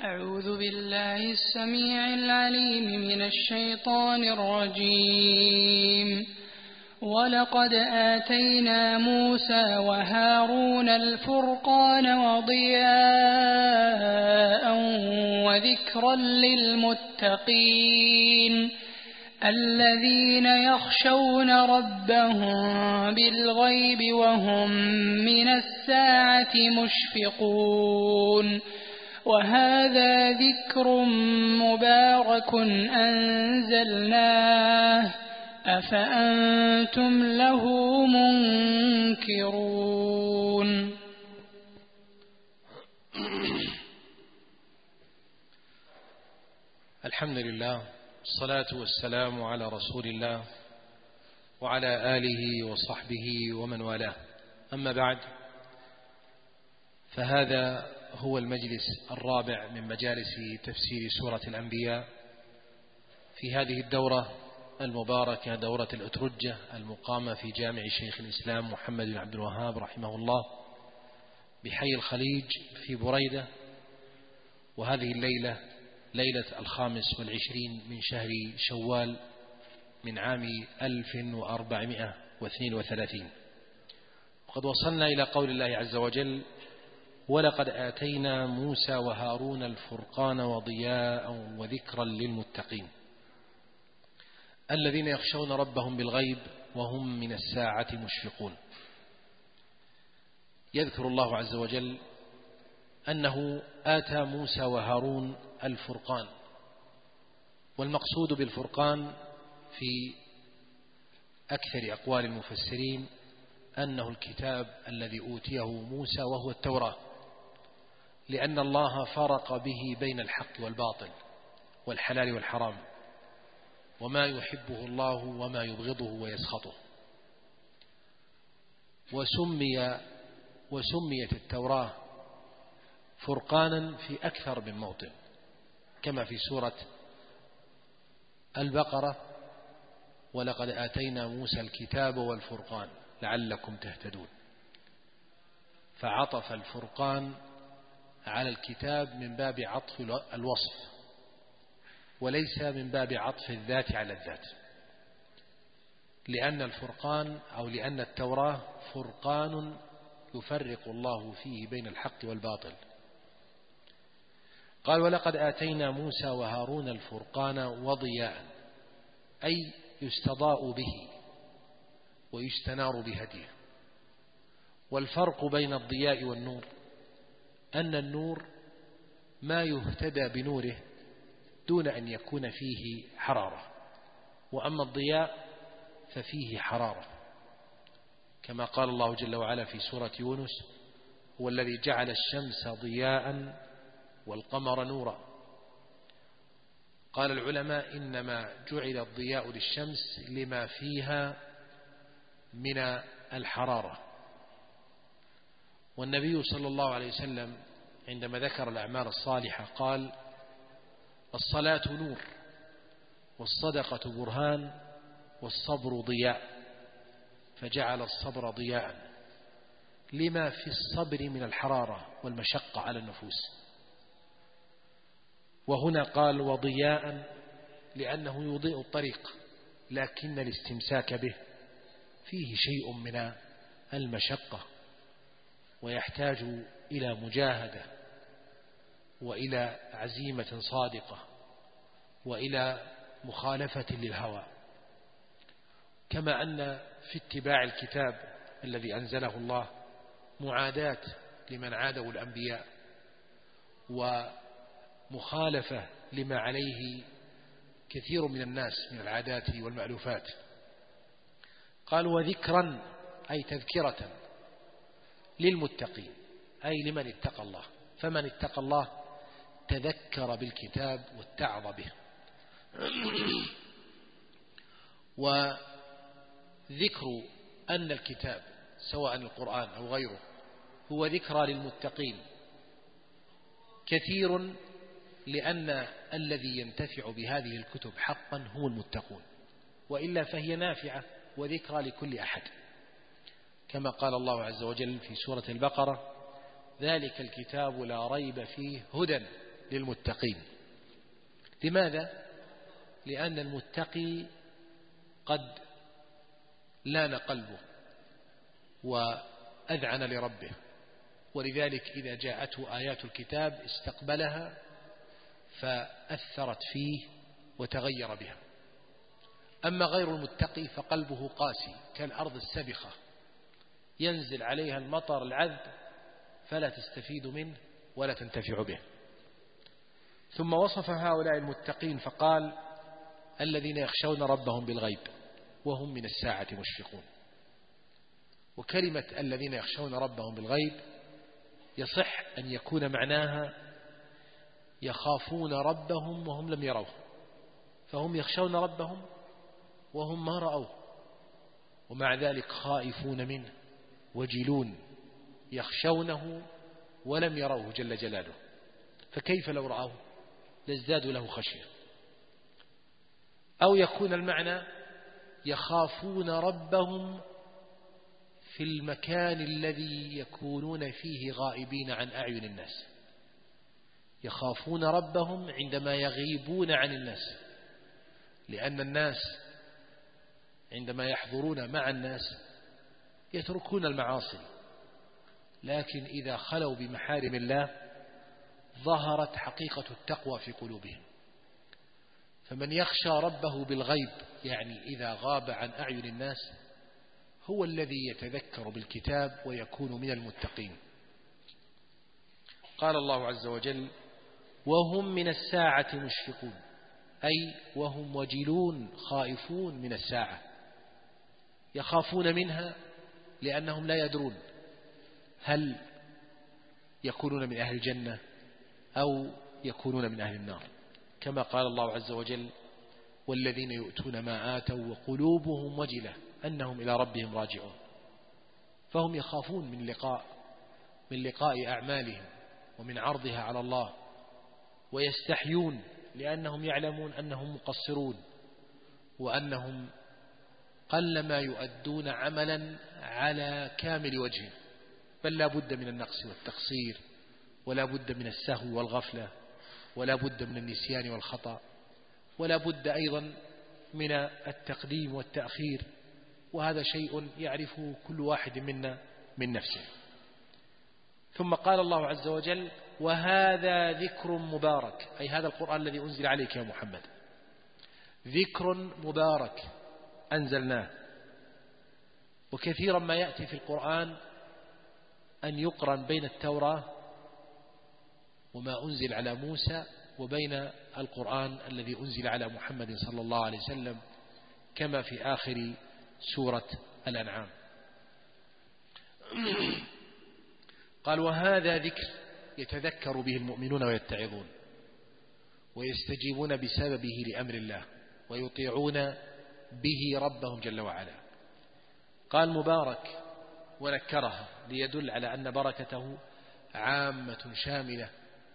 أعوذ بالله السميع العليم من الشيطان الرجيم. ولقد آتينا موسى وهارون الفرقان وضياء وذكرا للمتقين الذين يخشون ربهم بالغيب وهم من الساعة مشفقون. وهذا ذكر مبارك أنزلناه أفأنتم له منكرون. الحمد لله، الصلاة والسلام على رسول الله وعلى آله وصحبه ومن والاه. أما بعد، فهذا هو المجلس الرابع من مجالس تفسير سورة الأنبياء في هذه الدورة المباركة، دورة الأترجة المقامة في جامع شيخ الإسلام محمد بن عبد الوهاب رحمه الله بحي الخليج في بريدة. وهذه الليلة ليلة 25 من شهر شوال من عام 1432. وقد وصلنا إلى قول الله عز وجل: ولقد آتينا موسى وهارون الفرقان وضياء وذكرا للمتقين الذين يخشون ربهم بالغيب وهم من الساعة مشفقون. يذكر الله عز وجل أنه آتى موسى وهارون الفرقان، والمقصود بالفرقان في أكثر أقوال المفسرين أنه الكتاب الذي أوتيه موسى وهو التوراة، لأن الله فرق به بين الحق والباطل والحلال والحرام وما يحبه الله وما يبغضه ويسخطه. وسميت التوراة فرقانا في أكثر من موطن، كما في سورة البقرة: ولقد آتينا موسى الكتاب والفرقان لعلكم تهتدون. فعطف الفرقان على الكتاب من باب عطف الوصف، وليس من باب عطف الذات على الذات، لأن الفرقان أو لأن التوراة فرقان يفرق الله فيه بين الحق والباطل. قال: ولقد آتينا موسى وهارون الفرقان وضياء، أي يستضاء به ويستنار بهديه. والفرق بين الضياء والنور أن النور ما يهتدى بنوره دون أن يكون فيه حرارة، وأما الضياء ففيه حرارة، كما قال الله جل وعلا في سورة يونس: هو الذي جعل الشمس ضياء والقمر نورا. قال العلماء: إنما جعل الضياء للشمس لما فيها من الحرارة. والنبي صلى الله عليه وسلم عندما ذكر الأعمال الصالحة قال: الصلاة نور، والصدقة برهان، والصبر ضياء، فجعل الصبر ضياء لما في الصبر من الحرارة والمشقة على النفوس. وهنا قال وضياء لأنه يضيء الطريق، لكن الاستمساك به فيه شيء من المشقة، ويحتاج إلى مجاهدة وإلى عزيمة صادقة وإلى مخالفة للهوى. كما أن في اتباع الكتاب الذي أنزله الله معاداة لمن عادوا الأنبياء، ومخالفة لما عليه كثير من الناس من العادات والمألوفات. قال: وذكرا، أي تذكرة للمتقين، أي لمن اتقى الله. فمن اتقى الله تذكر بالكتاب واتعظ به. وذكر أن الكتاب سواء القرآن أو غيره هو ذكرى للمتقين كثير، لأن الذي ينتفع بهذه الكتب حقا هم المتقون، وإلا فهي نافعة وذكرى لكل أحد، كما قال الله عز وجل في سورة البقرة: ذلك الكتاب لا ريب فيه هدى للمتقين. لماذا؟ لأن المتقي قد لان قلبه وأذعن لربه، ولذلك إذا جاءته آيات الكتاب استقبلها فأثرت فيه وتغير بها. أما غير المتقي فقلبه قاسي كالأرض السبخة ينزل عليها المطر العذب فلا تستفيد منه ولا تنتفع به. ثم وصف هؤلاء المتقين فقال: الذين يخشون ربهم بالغيب وهم من الساعة مشفقون. وكلمة الذين يخشون ربهم بالغيب يصح أن يكون معناها يخافون ربهم وهم لم يروه، فهم يخشون ربهم وهم ما رأوه، ومع ذلك خائفون منه وجلون، يخشونه ولم يروه جل جلاله، فكيف لو رأوه لازدادوا له خشية. أو يكون المعنى يخافون ربهم في المكان الذي يكونون فيه غائبين عن أعين الناس، يخافون ربهم عندما يغيبون عن الناس، لأن الناس عندما يحضرون مع الناس يتركون المعاصي، لكن إذا خلوا بمحارم الله ظهرت حقيقة التقوى في قلوبهم. فمن يخشى ربه بالغيب يعني إذا غاب عن أعين الناس هو الذي يتذكر بالكتاب ويكون من المتقين. قال الله عز وجل: وهم من الساعة مشفقون، أي وهم وجلون خائفون من الساعة، يخافون منها لأنهم لا يدرون هل يكونون من أهل الجنة أو يكونون من أهل النار، كما قال الله عز وجل: والذين يؤتون ما آتوا وقلوبهم وجلة أنهم إلى ربهم راجعون. فهم يخافون من لقاء أعمالهم ومن عرضها على الله، ويستحيون لأنهم يعلمون أنهم مقصرون وأنهم قلما يؤدون عملا على كامل وجهه، بل لا بد من النقص والتقصير، ولا بد من السهو والغفلة، ولا بد من النسيان والخطأ، ولا بد أيضا من التقديم والتأخير، وهذا شيء يعرفه كل واحد منا من نفسه. ثم قال الله عز وجل: وهذا ذكر مبارك، أي هذا القرآن الذي أنزل عليك يا محمد ذكر مبارك أنزلناه. وكثيرا ما يأتي في القرآن أن يقرن بين التوراة وما أنزل على موسى وبين القرآن الذي أنزل على محمد صلى الله عليه وسلم، كما في آخر سورة الأنعام. قال: وهذا ذكر يتذكر به المؤمنون ويتعظون ويستجيبون بسببه لأمر الله ويطيعون به ربهم جل وعلا. قال مبارك ونكرها ليدل على أن بركته عامة شاملة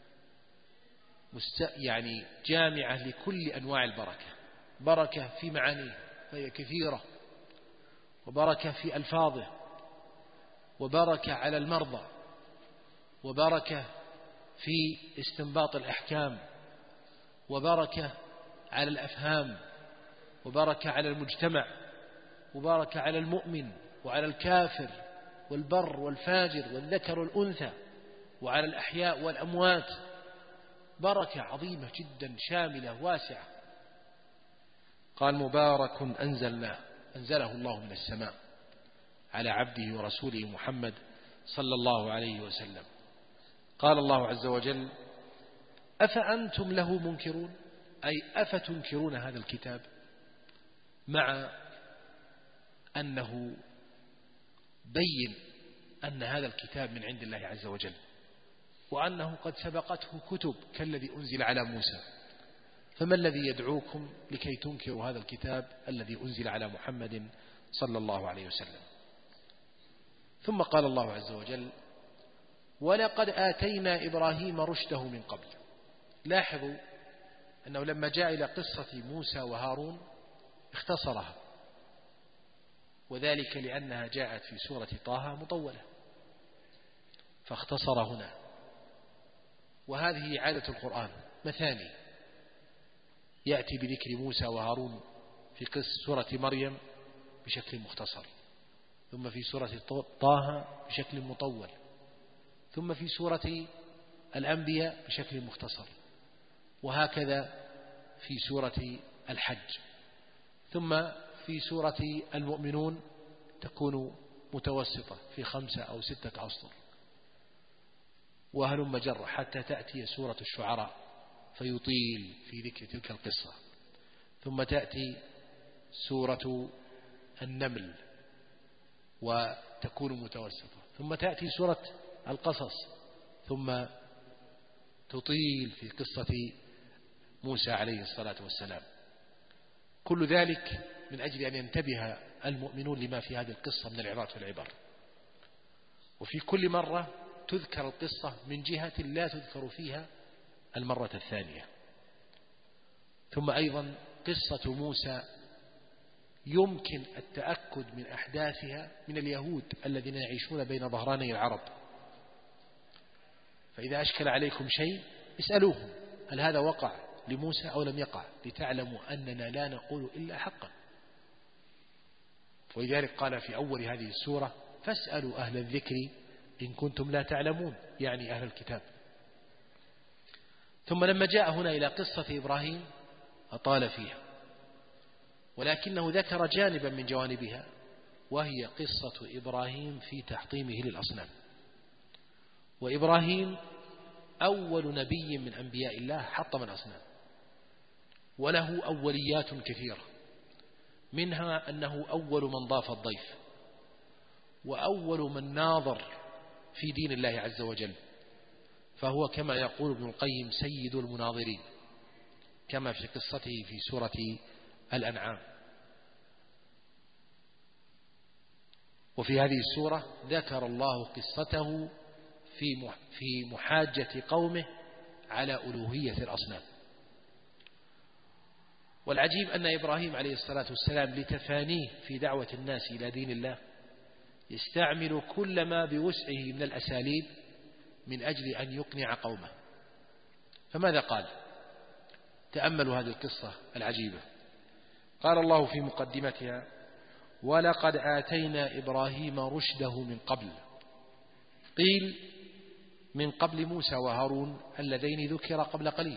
يعني جامعة لكل أنواع البركة، بركة في معانيه فهي كثيرة، وبركة في ألفاظه، وبركة على المرضى، وبركة في استنباط الأحكام، وبركة على الأفهام، وبركة على المجتمع، وبركة على المؤمن وعلى الكافر والبر والفاجر والذكر والأنثى، وعلى الأحياء والأموات، بركة عظيمة جدا شاملة واسعة. قال مبارك أنزله الله من السماء على عبده ورسوله محمد صلى الله عليه وسلم. قال الله عز وجل: أفأنتم له منكرون، أي أفتنكرون هذا الكتاب، مع أنه بين أن هذا الكتاب من عند الله عز وجل، وأنه قد سبقته كتب كالذي أنزل على موسى، فما الذي يدعوكم لكي تنكروا هذا الكتاب الذي أنزل على محمد صلى الله عليه وسلم؟ ثم قال الله عز وجل: ولقد آتينا إبراهيم رشده من قبل. لاحظوا أنه لما جاء إلى قصة موسى وهارون اختصرها، وذلك لأنها جاءت في سورة طه مطولة، فاختصر هنا. وهذه عادة القرآن مثاني، يأتي بذكر موسى وهارون في سورة مريم بشكل مختصر، ثم في سورة طه بشكل مطول، ثم في سورة الأنبياء بشكل مختصر، وهكذا في سورة الحج، ثم في سورة المؤمنون تكون متوسطة في 5 أو 6 أسطر، وهلم جر حتى تأتي سورة الشعراء فيطيل في ذكر تلك القصة، ثم تأتي سورة النمل وتكون متوسطة، ثم تأتي سورة القصص ثم تطيل في قصة موسى عليه الصلاة والسلام. كل ذلك من أجل أن ينتبه المؤمنون لما في هذه القصة من العظات والعبر. وفي كل مرة تذكر القصة من جهة لا تذكر فيها المرة الثانية. ثم أيضا قصة موسى يمكن التأكد من أحداثها من اليهود الذين يعيشون بين ظهراني العرب، فإذا أشكل عليكم شيء اسألوهم هل هذا وقع لموسى أو لم يقع، لتعلموا أننا لا نقول إلا حقا. ولذلك قال في أول هذه السورة فاسألوا أهل الذكر إن كنتم لا تعلمون، يعني أهل الكتاب. ثم لما جاء هنا إلى قصة إبراهيم أطال فيها، ولكنه ذكر جانبا من جوانبها، وهي قصة إبراهيم في تحطيمه للأصنام. وإبراهيم أول نبي من أنبياء الله حطم الأصنام، وله أوليات كثيرة، منها أنه أول من ضاف الضيف، وأول من ناظر في دين الله عز وجل، فهو كما يقول ابن القيم سيد المناظرين، كما في قصته في سورة الأنعام. وفي هذه السورة ذكر الله قصته في محاجة قومه على ألوهية الأصنام. والعجيب أن إبراهيم عليه الصلاة والسلام لتفانيه في دعوة الناس إلى دين الله يستعمل كل ما بوسعه من الأساليب من أجل أن يقنع قومه. فماذا قال؟ تأملوا هذه القصة العجيبة. قال الله في مقدمتها ولقد آتينا إبراهيم رشده من قبل. قيل من قبل موسى وهارون اللذين ذكر قبل قليل،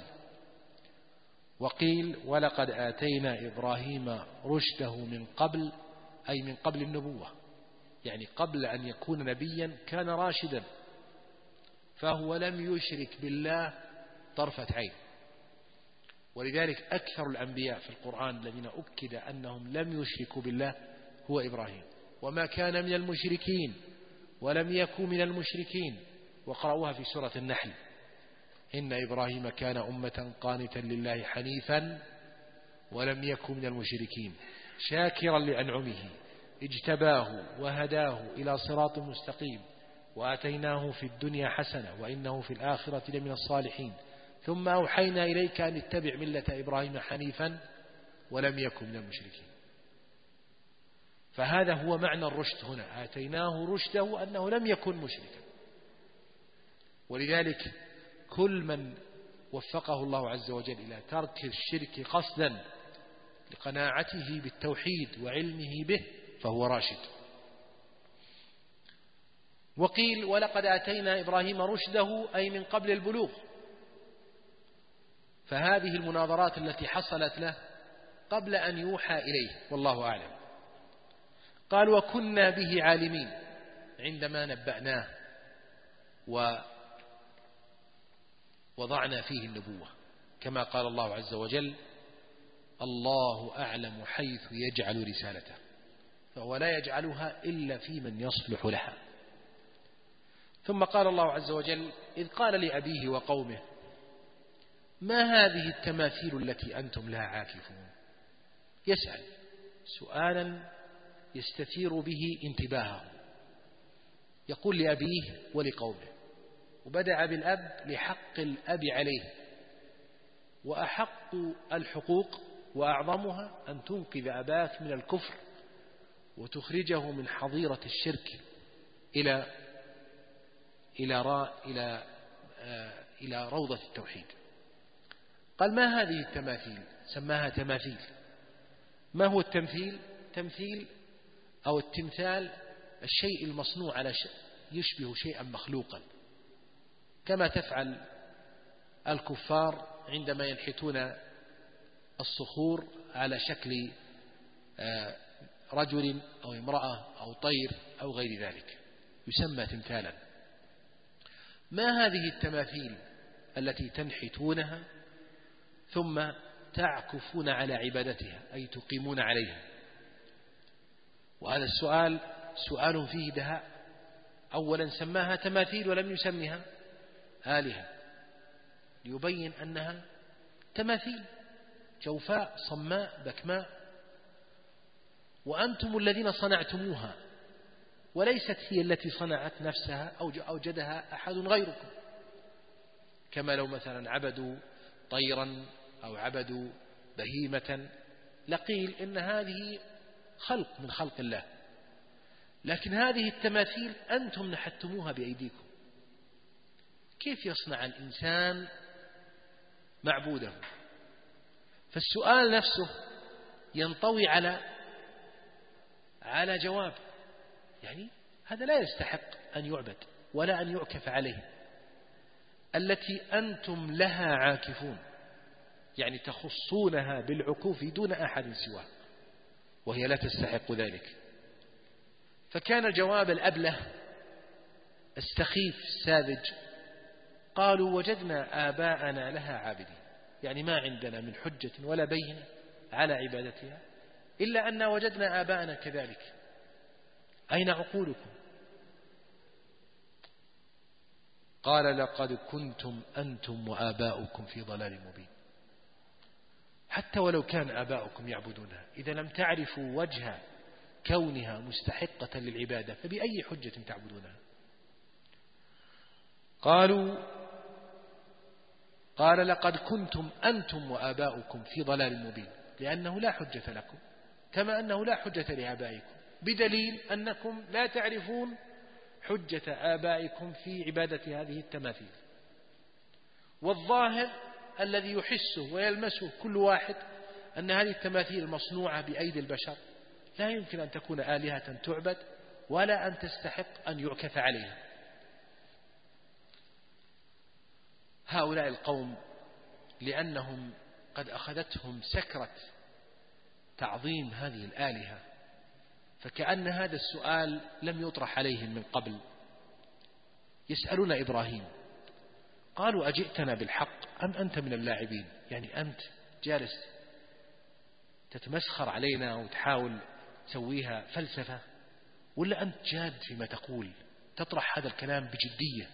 وقيل ولقد آتينا إبراهيم رشده من قبل، أي من قبل النبوة، يعني قبل أن يكون نبيا كان راشدا، فهو لم يشرك بالله طرفة عين. ولذلك أكثر الأنبياء في القرآن الذين أكد أنهم لم يشركوا بالله هو إبراهيم، وما كان من المشركين ولم يكن من المشركين. وقرأوها في سورة النحل إن إبراهيم كان أمة قانتا لله حنيفا ولم يكن من المشركين شاكرا لأنعمه اجتباه وهداه إلى صراط مستقيم وآتيناه في الدنيا حسنة وإنه في الآخرة لمن الصالحين ثم أوحينا إليك أن اتبع ملة إبراهيم حنيفا ولم يكن من المشركين. فهذا هو معنى الرشد هنا، آتيناه رشده أنه لم يكن مشركا. ولذلك كل من وفقه الله عز وجل إلى ترك الشرك قصدا لقناعته بالتوحيد وعلمه به فهو راشد. وقيل ولقد آتينا إبراهيم رشده أي من قبل البلوغ، فهذه المناظرات التي حصلت له قبل أن يوحى إليه والله أعلم. قال وكنا به عالمين عندما نبأناه ووضعنا فيه النبوة، كما قال الله عز وجل الله أعلم حيث يجعل رسالته، فهو لا يجعلها إلا في من يصلح لها. ثم قال الله عز وجل إذ قال لأبيه وقومه ما هذه التماثيل التي أنتم لها عاكفون. يسأل سؤالا يستثير به انتباهه، يقول لأبيه ولقومه، وبدأ بالأب لحق الأب عليه، وأحق الحقوق وأعظمها أن تنقذ أباك من الكفر وتخرجه من حظيرة الشرك إلى إلى روضة التوحيد. قال: ما هذه التماثيل؟ سماها تماثيل. ما هو التمثيل؟ تمثيل أو التمثال الشيء المصنوع على يشبه شيئا مخلوقا، كما تفعل الكفار عندما ينحتون الصخور على شكل رجل أو امرأة أو طير أو غير ذلك، يسمى تمثالا. ما هذه التماثيل التي تنحتونها ثم تعكفون على عبادتها، أي تقيمون عليها؟ وهذا السؤال سؤال فيه دهاء. أولا سماها تماثيل ولم يسمها آلهة، ليبين أنها تماثيل جوفاء صماء بكماء، وأنتم الذين صنعتموها، وليست هي التي صنعت نفسها أو أوجدها أحد غيركم. كما لو مثلا عبدوا طيرا أو عبدوا بهيمة لقيل إن هذه خلق من خلق الله، لكن هذه التماثيل أنتم نحتموها بأيديكم. كيف يصنع الإنسان معبوده؟ فالسؤال نفسه ينطوي على جواب، يعني هذا لا يستحق أن يعبد ولا أن يعكف عليه. التي أنتم لها عاكفون، يعني تخصونها بالعكوف دون أحد سواه، وهي لا تستحق ذلك. فكان الجواب الأبله السخيف الساذج: قالوا وجدنا آباءنا لها عابدين، يعني ما عندنا من حجة ولا بينة على عبادتها إلا أن وجدنا آباءنا كذلك. أين عقولكم؟ قال: لقد كنتم أنتم وآباؤكم في ضلال مبين. حتى ولو كان آباؤكم يعبدونها، إذا لم تعرفوا وجه كونها مستحقة للعبادة فبأي حجة تعبدونها؟ قال: لقد كنتم أنتم وآباؤكم في ضلال مبين، لأنه لا حجة لكم كما أنه لا حجة لآبائكم، بدليل أنكم لا تعرفون حجة آبائكم في عبادة هذه التماثيل. والظاهر الذي يحسه ويلمسه كل واحد أن هذه التماثيل المصنوعة بأيدي البشر لا يمكن أن تكون آلهة تعبد ولا أن تستحق أن يعكف عليها. هؤلاء القوم لأنهم قد أخذتهم سكرة تعظيم هذه الآلهة، فكأن هذا السؤال لم يطرح عليهم من قبل. يسألون إبراهيم، قالوا: أجئتنا بالحق أم أنت من اللاعبين؟ يعني أنت جالس تتمسخر علينا وتحاول تسويها فلسفة، ولا أنت جاد فيما تقول تطرح هذا الكلام بجدية؟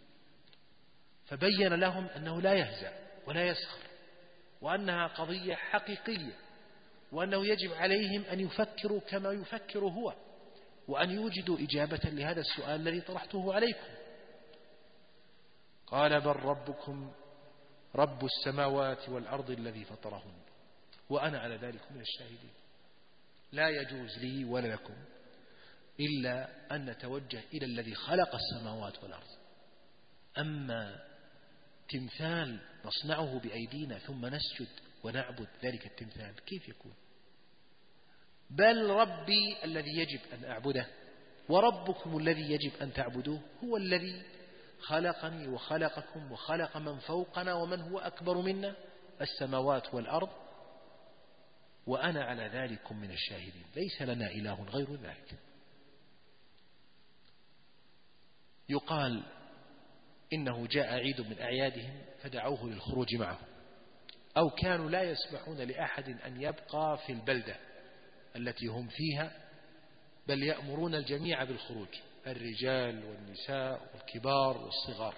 فبين لهم أنه لا يهزأ ولا يسخر، وأنها قضية حقيقية، وأنه يجب عليهم أن يفكروا كما يفكر هو، وأن يوجدوا إجابة لهذا السؤال الذي طرحته عليكم. قال: بل ربكم رب السماوات والأرض الذي فطرهن وأنا على ذلك من الشاهدين. لا يجوز لي ولا لكم إلا أن نتوجه إلى الذي خلق السماوات والأرض. أما تمثال نصنعه بأيدينا ثم نسجد ونعبد ذلك التمثال كيف يكون؟ بل ربي الذي يجب أن أعبده وربكم الذي يجب أن تعبدوه هو الذي خلقني وخلقكم وخلق من فوقنا ومن هو أكبر منا، السماوات والأرض، وأنا على ذلك من الشاهدين. ليس لنا إله غير ذلك. يقال إنه جاء عيد من أعيادهم فدعوه للخروج معه، أو كانوا لا يسمحون لأحد أن يبقى في البلدة التي هم فيها، بل يأمرون الجميع بالخروج، الرجال والنساء والكبار والصغار.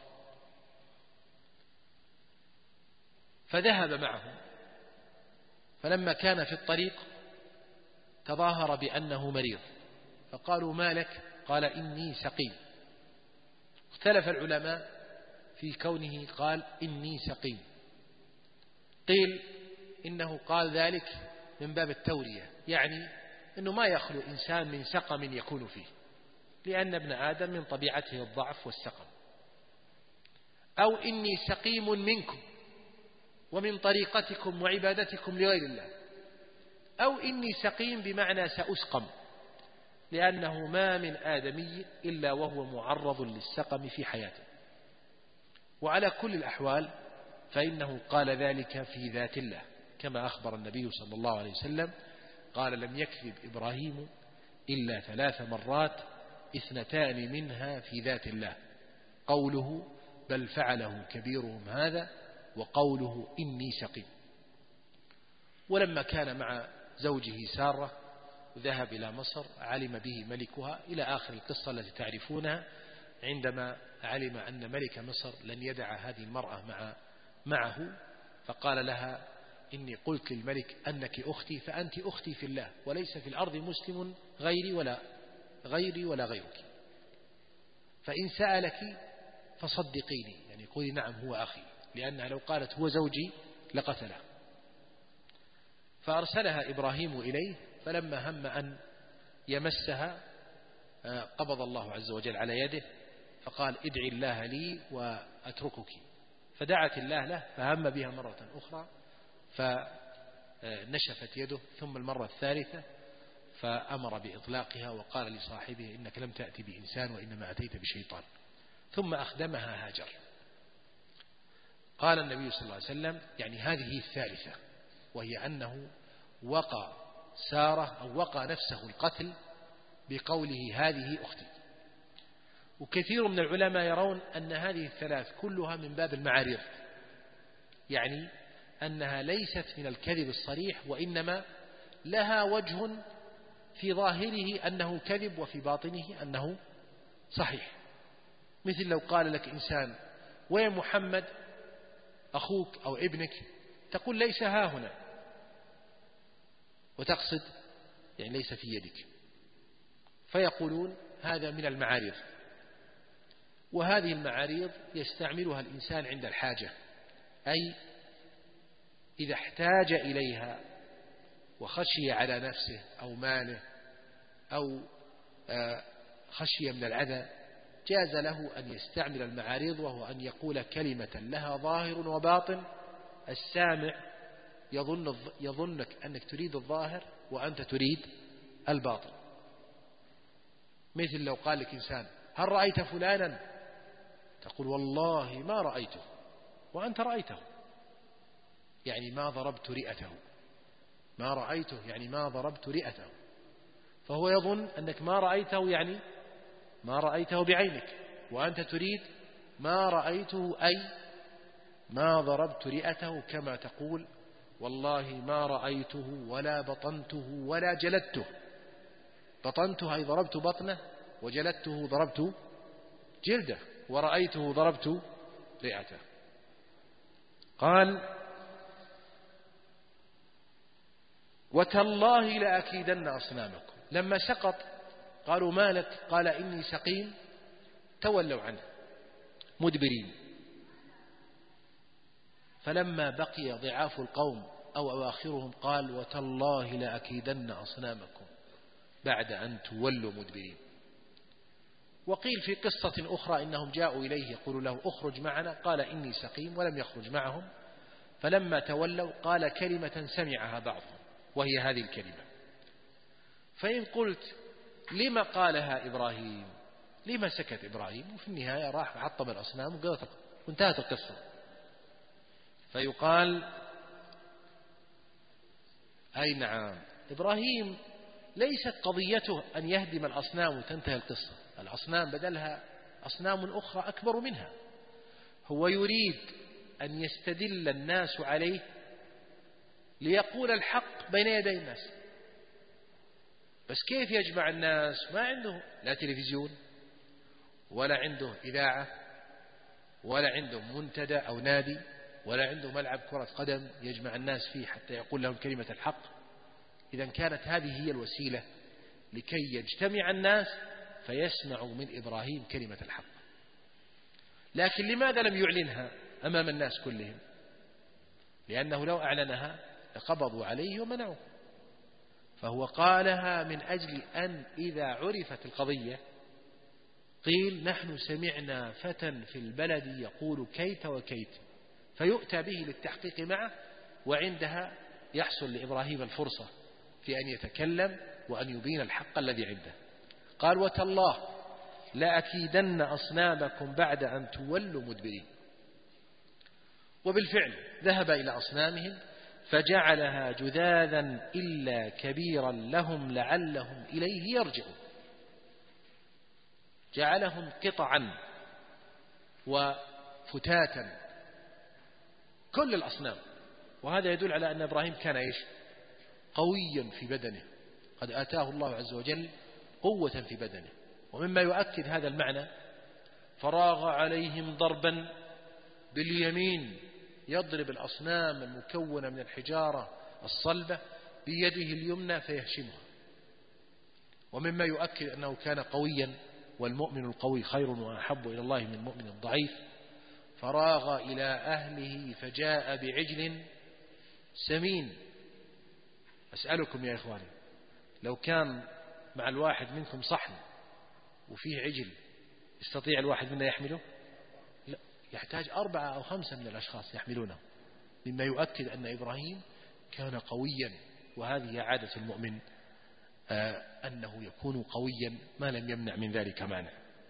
فذهب معهم، فلما كان في الطريق تظاهر بأنه مريض، فقالوا: ما لك؟ قال: إني سقيم. اختلف العلماء في كونه قال إني سقيم. قيل إنه قال ذلك من باب التورية، يعني أنه ما يخلو إنسان من سقم يكون فيه، لأن ابن آدم من طبيعته الضعف والسقم. أو إني سقيم منكم ومن طريقتكم وعبادتكم لغير الله، أو إني سقيم بمعنى سأسقم، لأنه ما من آدمي إلا وهو معرض للسقم في حياته. وعلى كل الأحوال فإنه قال ذلك في ذات الله، كما أخبر النبي صلى الله عليه وسلم قال: لم يكذب إبراهيم إلا 3 مرات 2 منها في ذات الله، قوله بل فعله كبيرهم هذا، وقوله إني سقيم. ولما كان مع زوجه سارة وذهب إلى مصر علم به ملكها إلى آخر القصة التي تعرفونها، عندما علم أن ملك مصر لن يدع هذه المرأة معه فقال لها: إني قلت للملك أنك أختي، فأنت أختي في الله، وليس في الأرض مسلم غيري ولا غيرك، فإن سألك فصدقيني، يعني قولي نعم هو أخي، لأنها لو قالت هو زوجي لقتله. فأرسلها إبراهيم إليه، فلما هم أن يمسها قبض الله عز وجل على يده، فقال: ادعي الله لي وأتركك. فدعت الله له فهم بها مرة أخرى فنشفت يده، ثم المرة الثالثة فأمر بإطلاقها وقال لصاحبه: إنك لم تأتي بإنسان وإنما أتيت بشيطان. ثم أخدمها هاجر. قال النبي صلى الله عليه وسلم: يعني هذه الثالثة، وهي أنه وقى سارة أو وقى نفسه القتل بقوله هذه أختي. وكثير من العلماء يرون أن هذه الثلاث كلها من باب المعارض، يعني أنها ليست من الكذب الصريح، وإنما لها وجه في ظاهره أنه كذب وفي باطنه أنه صحيح. مثل لو قال لك إنسان: وين محمد أخوك أو ابنك؟ تقول: ليس ها هنا، وتقصد يعني ليس في يدك، فيقولون هذا من المعارض. وهذه المعارض يستعملها الإنسان عند الحاجة، أي إذا احتاج إليها وخشي على نفسه أو ماله أو خشي من الأذى، جاز له أن يستعمل المعارض، وهو أن يقول كلمة لها ظاهر وباطن، السامع يظنك أنك تريد الظاهر وأنت تريد الباطن. مثل لو قال لك إنسان: هل رأيت فلانا؟ تقول: والله ما رأيته، وأنت رأيته، يعني ما ضربت رئته، ما رأيته يعني ما ضربت رئته، فهو يظن أنك ما رأيته، يعني ما رأيته بعينك، وأنت تريد ما رأيته، أي ما ضربت رئته، كما تقول: والله ما رأيته ولا بطنته ولا جلدته. بطنته أي ضربت بطنه، وجلدته ضربت جلده، ورأيته ضربت رئته. قال: وتالله لأكيدن أصنامكم. لما سقط قالوا: ما لك؟ قال: إني سقيم. تولوا عنه مدبرين. فلما بقي ضعاف القوم أو أواخرهم قال: وتالله لأكيدن أصنامكم بعد أن تولوا مدبرين. وقيل في قصة أخرى إنهم جاءوا إليه يقولوا له: اخرج معنا، قال: إني سقيم، ولم يخرج معهم. فلما تولوا قال كلمة سمعها بعضهم، وهي هذه الكلمة. فإن قلت: لما قالها إبراهيم؟ لما سكت إبراهيم؟ وفي النهاية راح وحطم الأصنام وانتهت القصة. فيقال: أي نعم، إبراهيم ليست قضيته أن يهدم الأصنام وتنتهي القصة، الأصنام بدلها أصنام أخرى أكبر منها. هو يريد أن يستدل الناس عليه ليقول الحق بين يدي الناس. بس كيف يجمع الناس؟ ما عنده لا تلفزيون ولا عنده إذاعة ولا عنده منتدى أو نادي ولا عنده ملعب كرة قدم يجمع الناس فيه حتى يقول لهم كلمة الحق. إذا كانت هذه هي الوسيلة لكي يجتمع الناس فيسمعوا من إبراهيم كلمة الحق. لكن لماذا لم يعلنها أمام الناس كلهم؟ لأنه لو أعلنها لقبضوا عليه ومنعوه. فهو قالها من أجل أن إذا عرفت القضية قيل نحن سمعنا فتى في البلد يقول كيت وكيت، فيؤتى به للتحقيق معه، وعندها يحصل لإبراهيم الفرصة في أن يتكلم وأن يبين الحق الذي عنده. قال وتالله لأكيدن أصنامكم بعد أن تولوا مدبرين. وبالفعل ذهب إلى أصنامهم فجعلها جذاذا إلا كبيرا لهم لعلهم إليه يرجعون. جعلهم قطعا وفتاتا كل الأصنام. وهذا يدل على أن إبراهيم كان قويا في بدنه، قد آتاه الله عز وجل قوة في بدنه. ومما يؤكد هذا المعنى فراغ عليهم ضربا باليمين، يضرب الأصنام المكونة من الحجارة الصلبة بيده اليمنى فيهشمها. ومما يؤكد أنه كان قويا، والمؤمن القوي خير وأحب إلى الله من المؤمن الضعيف. فراغ إلى أهله فجاء بعجل سمين. أسألكم يا إخواني، لو كان مع الواحد منكم صحن وفيه عجل يستطيع الواحد منا يحمله؟ لا، يحتاج 4 أو 5 من الأشخاص يحملونه، مما يؤكد أن إبراهيم كان قويا. وهذه عادة المؤمن أنه يكون قويا ما لم يمنع من ذلك مانع.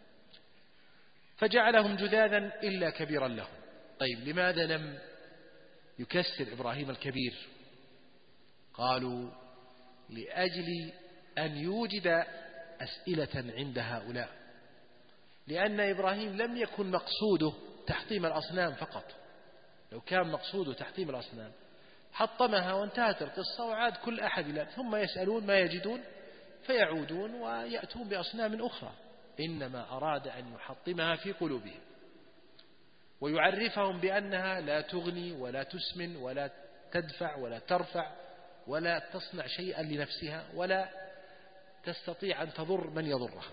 فجعلهم جذاذا إلا كبيرا لهم. طيب لماذا لم يكسر إبراهيم الكبير؟ قالوا لأجل أن يوجد أسئلة عند هؤلاء، لأن إبراهيم لم يكن مقصوده تحطيم الأصنام فقط. لو كان مقصوده تحطيم الأصنام حطمها وانتهت القصة وعاد كل أحد إلى ثم يسألون ما يجدون فيعودون ويأتون بأصنام أخرى. إنما أراد أن يحطمها في قلوبهم ويعرفهم بأنها لا تغني ولا تسمن ولا تدفع ولا ترفع ولا تصنع شيئا لنفسها ولا تستطيع أن تضر من يضرها.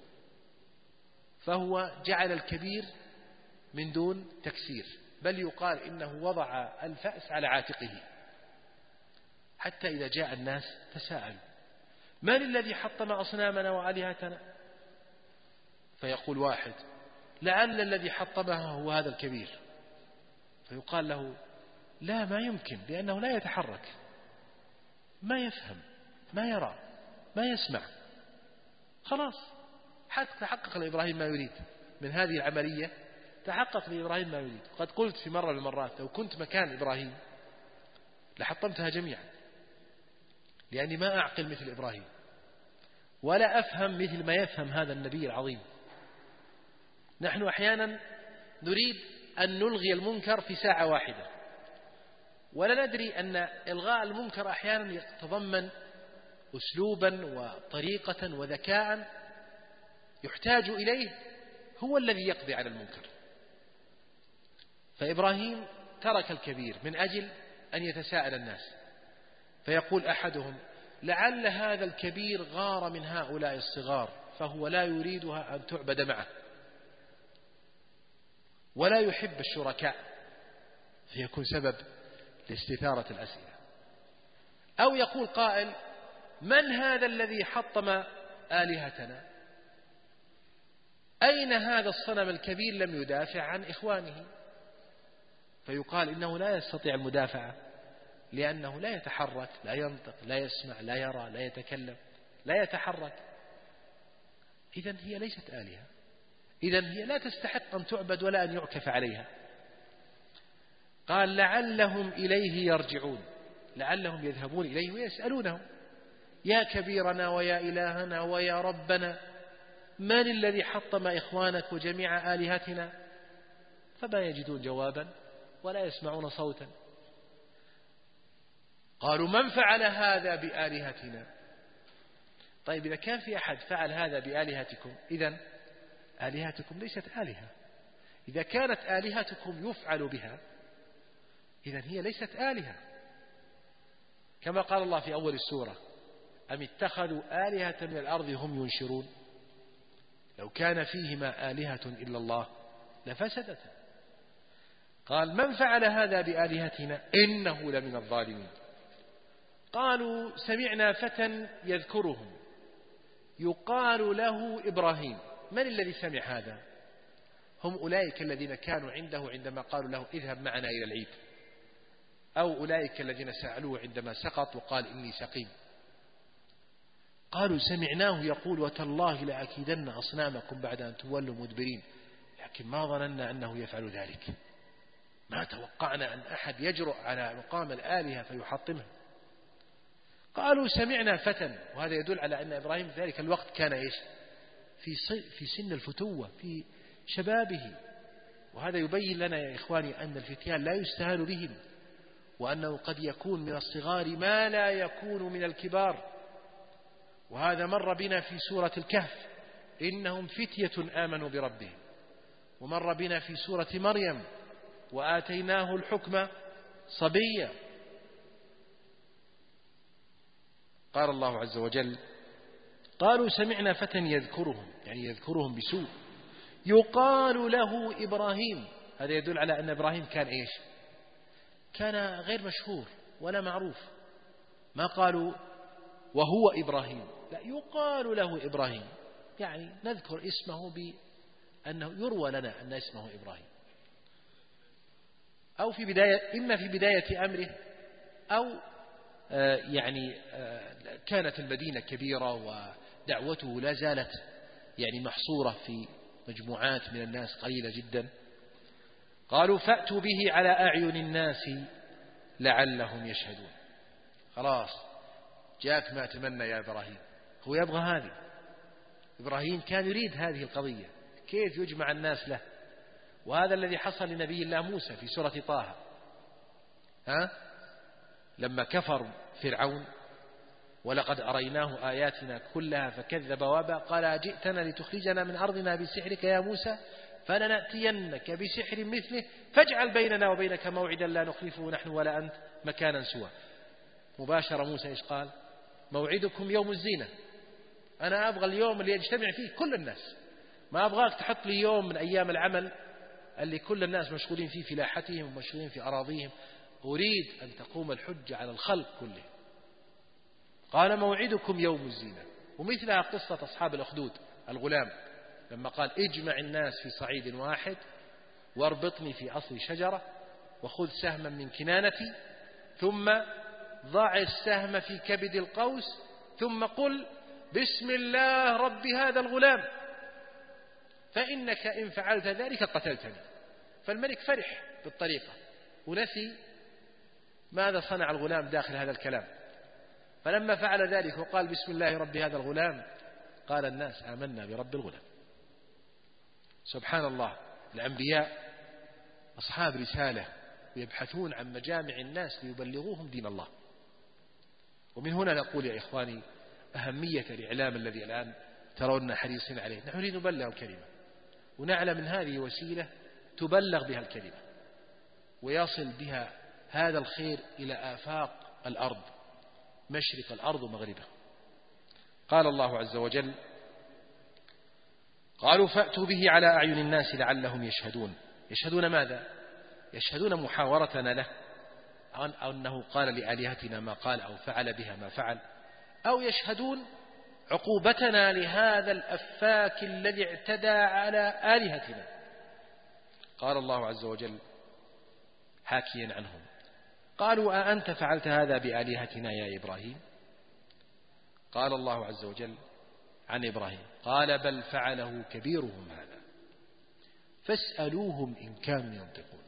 فهو جعل الكبير من دون تكسير، بل يقال إنه وضع الفأس على عاتقه، حتى إذا جاء الناس تساءلوا من الذي حطم أصنامنا وآلهتنا؟ فيقول واحد لعل الذي حطمها هو هذا الكبير، فيقال له لا، ما يمكن، لأنه لا يتحرك، ما يفهم، ما يرى، ما يسمع. خلاص تحقق لإبراهيم ما يريد من هذه العملية، تحقق لإبراهيم ما يريد. قد قلت في مرة من المرات لو كنت مكان إبراهيم لحطمتها جميعا، لأني ما أعقل مثل إبراهيم ولا أفهم مثل ما يفهم هذا النبي العظيم. نحن أحيانا نريد أن نلغي المنكر في ساعة واحدة، ولا ندري أن إلغاء المنكر أحيانا يتضمن أسلوبا وطريقة وذكاء يحتاج إليه هو الذي يقضي على المنكر. فإبراهيم ترك الكبير من أجل أن يتساءل الناس، فيقول أحدهم لعل هذا الكبير غار من هؤلاء الصغار فهو لا يريدها أن تعبد معه ولا يحب الشركاء، فيكون سبب لاستثارة الأسئلة. أو يقول قائل من هذا الذي حطم آلهتنا؟ أين هذا الصنم الكبير لم يدافع عن إخوانه؟ فيقال إنه لا يستطيع المدافعة لأنه لا يتحرك، لا ينطق، لا يسمع، لا يرى، لا يتكلم، لا يتحرك. إذن هي ليست آلهة، إذن هي لا تستحق أن تعبد ولا أن يعكف عليها. قال لعلهم إليه يرجعون، لعلهم يذهبون إليه ويسألونه يا كبيرنا ويا إلهنا ويا ربنا من الذي حطم إخوانك وجميع آلهتنا؟ فما يجدون جوابا ولا يسمعون صوتا. قالوا من فعل هذا بآلهتنا؟ طيب إذا كان في أحد فعل هذا بآلهتكم إذن آلهتكم ليست آلهة. إذا كانت آلهتكم يفعل بها إذن هي ليست آلهة، كما قال الله في أول السورة أم اتخذوا آلهة من الأرض هم ينشرون لو كان فيهما آلهة إلا الله لفسدتا. قال من فعل هذا بآلهتنا إنه لمن الظالمين. قالوا سمعنا فتى يذكرهم يقال له إبراهيم من الذي سمع هذا؟ هم أولئك الذين كانوا عنده عندما قالوا له اذهب معنا إلى العيد، أو أولئك الذين سألوه عندما سقط وقال إني سقيم. قالوا سمعناه يقول وتالله لأكيدن أصنامكم بعد أن تولوا مدبرين، لكن ما ظننا أنه يفعل ذلك، ما توقعنا أن أحد يجرؤ على مقام الآلهة فيحطمها. قالوا سمعنا فتى، وهذا يدل على أن إبراهيم في ذلك الوقت كان إيش؟ في سن الفتوة، في شبابه. وهذا يبين لنا يا إخواني أن الفتيان لا يستهان بهم، وأنه قد يكون من الصغار ما لا يكون من الكبار. وهذا مر بنا في سورة الكهف، إنهم فتية آمنوا بربهم. ومر بنا في سورة مريم، وآتيناه الحكم صبيا. قال الله عز وجل قالوا سمعنا فتى يذكرهم، يعني يذكرهم بسوء، يقال له إبراهيم. هذا يدل على أن إبراهيم كان إيش؟ كان غير مشهور ولا معروف. ما قالوا وهو إبراهيم، لا، يقال له إبراهيم، يعني نذكر اسمه بأنه يروى لنا أن اسمه إبراهيم، أو في بداية، إما في بداية أمره، أو كانت المدينة كبيرة ودعوته لا زالت يعني محصورة في مجموعات من الناس قليلة جدا. قالوا فأتوا به على أعين الناس لعلهم يشهدون. خلاص جاءك ما تمنى يا إبراهيم، هو يبغى هذه. إبراهيم كان يريد هذه القضية، كيف يجمع الناس له. وهذا الذي حصل لنبي الله موسى في سورة طه، لما كفر فرعون ولقد أريناه آياتنا كلها فكذب وابى قال أجئتنا لتخرجنا من أرضنا بسحرك يا موسى فلنأتينك بسحر مثله فاجعل بيننا وبينك موعدا لا نخلفه نحن ولا أنت مكانا سوى. مباشرة موسى إيش قال؟ موعدكم يوم الزينة، أنا أبغى اليوم اللي يجتمع فيه كل الناس، ما أبغاك تحط لي يوم من أيام العمل اللي كل الناس مشغولين فيه في لاحتهم ومشغولين في أراضيهم، أريد أن تقوم الحجة على الخلق كله. قال موعدكم يوم الزينة. ومثلها قصة أصحاب الأخدود، الغلام لما قال اجمع الناس في صعيد واحد واربطني في أصل شجرة وخذ سهما من كنانتي ثم ضع السهم في كبد القوس ثم قل بسم الله رب هذا الغلام فإنك إن فعلت ذلك قتلتني. فالملك فرح بالطريقة ونسي ماذا صنع الغلام داخل هذا الكلام. فلما فعل ذلك وقال بسم الله رب هذا الغلام قال الناس آمنا برب الغلام. سبحان الله، الأنبياء أصحاب رسالة ويبحثون عن مجامع الناس ليبلغوهم دين الله. ومن هنا نقول يا إخواني أهمية الإعلام الذي الآن ترون حريصين عليه. نحن نريد نبلغ الكلمة ونعلم من هذه وسيلة تبلغ بها الكلمة ويصل بها هذا الخير إلى آفاق الأرض، مشرق الأرض ومغربها. قال الله عز وجل قالوا فأتوا به على أعين الناس لعلهم يشهدون. يشهدون ماذا؟ يشهدون محاورتنا له، أو أنه قال لآلهتنا ما قال أو فعل بها ما فعل، أو يشهدون عقوبتنا لهذا الأفاك الذي اعتدى على آلهتنا. قال الله عز وجل حاكيا عنهم قالوا أأنت فعلت هذا بآلهتنا يا إبراهيم؟ قال الله عز وجل عن إبراهيم قال بل فعله كبيرهم هذا فاسألوهم إن كانوا ينطقون.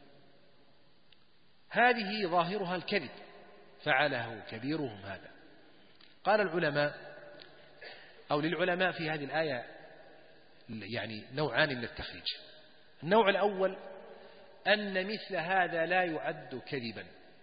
هذه ظاهرها الكذب، فعله كبيرهم هذا. قال العلماء أو للعلماء في هذه الآية يعني نوعان من التخريج. النوع الأول أن مثل هذا لا يعد كذبا،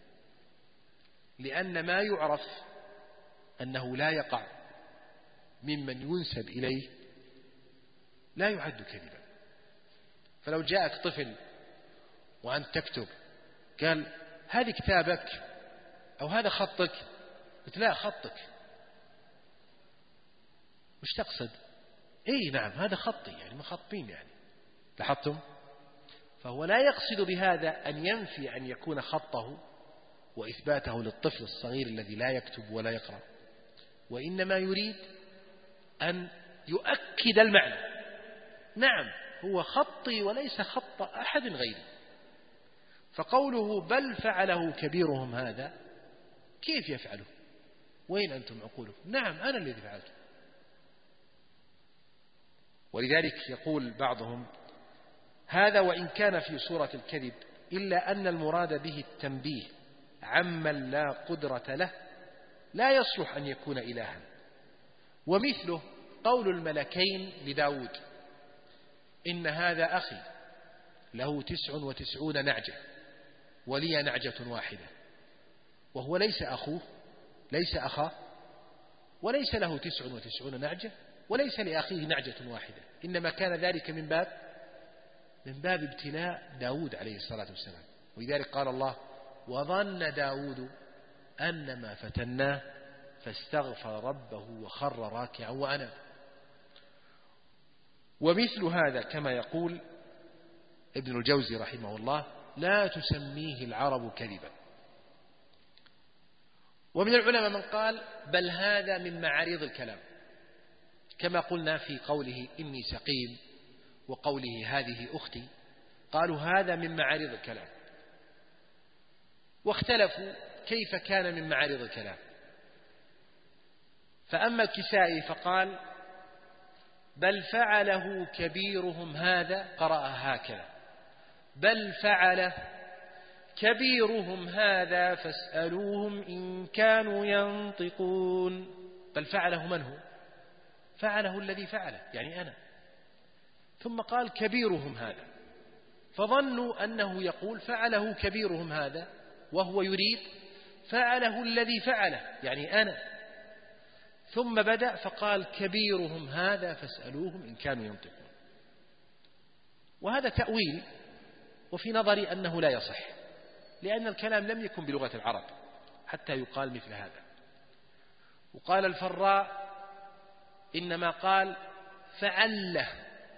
لأن ما يعرف أنه لا يقع ممن ينسب إليه لا يعد كذبا. فلو جاءك طفل وأنت تكتب قال هذه كتابك أو هذا خطك، قلت لا خطك، وش تقصد؟ إيه نعم هذا خطي، يعني مخطين يعني، لاحظتم؟ فهو لا يقصد بهذا أن ينفي أن يكون خطه وإثباته للطفل الصغير الذي لا يكتب ولا يقرأ، وإنما يريد أن يؤكد المعنى نعم هو خطي وليس خط أحد غيري. فقوله بل فعله كبيرهم هذا، كيف يفعله؟ وين أنتم عقولكم؟ نعم أنا الذي فعلته. ولذلك يقول بعضهم هذا وإن كان في صورة الكذب إلا أن المراد به التنبيه عمن لا قدرة له لا يصلح أن يكون إلها. ومثله قول الملكين لداود إن هذا أخي له 99 نعجة ولي نعجة واحدة، وهو ليس أخوه، ليس أخاه، وليس له 99 نعجة، وليس لأخيه نعجة واحدة، إنما كان ذلك من باب ابتلاء داود عليه الصلاة والسلام. ولذلك قال الله وظن داود أنما فتناه فاستغفر ربه وخر راكعا وأناب. ومثل هذا كما يقول ابن الجوزي رحمه الله لا تسميه العرب كذبا. ومن العلماء من قال بل هذا من معارض الكلام، كما قلنا في قوله إني سقيم وقوله هذه أختي، قالوا هذا من معارض الكلام. واختلفوا كيف كان من معارض الكلام. فأما الكسائي فقال بل فعله كبيرهم هذا، قرأها هكذا بل فعل كبيرهم هذا فاسألوهم إن كانوا ينطقون. بل فعله من هو؟ فعله الذي فعله، يعني أنا. ثم قال كبيرهم هذا، فظنوا أنه يقول فعله كبيرهم هذا وهو يريد فعله الذي فعله، يعني أنا. ثم بدأ فقال كبيرهم هذا فاسألوهم إن كانوا ينطقون. وهذا تأويل، وفي نظري أنه لا يصح، لأن الكلام لم يكن بلغة العرب حتى يقال مثل هذا. وقال الفراء إنما قال فعله،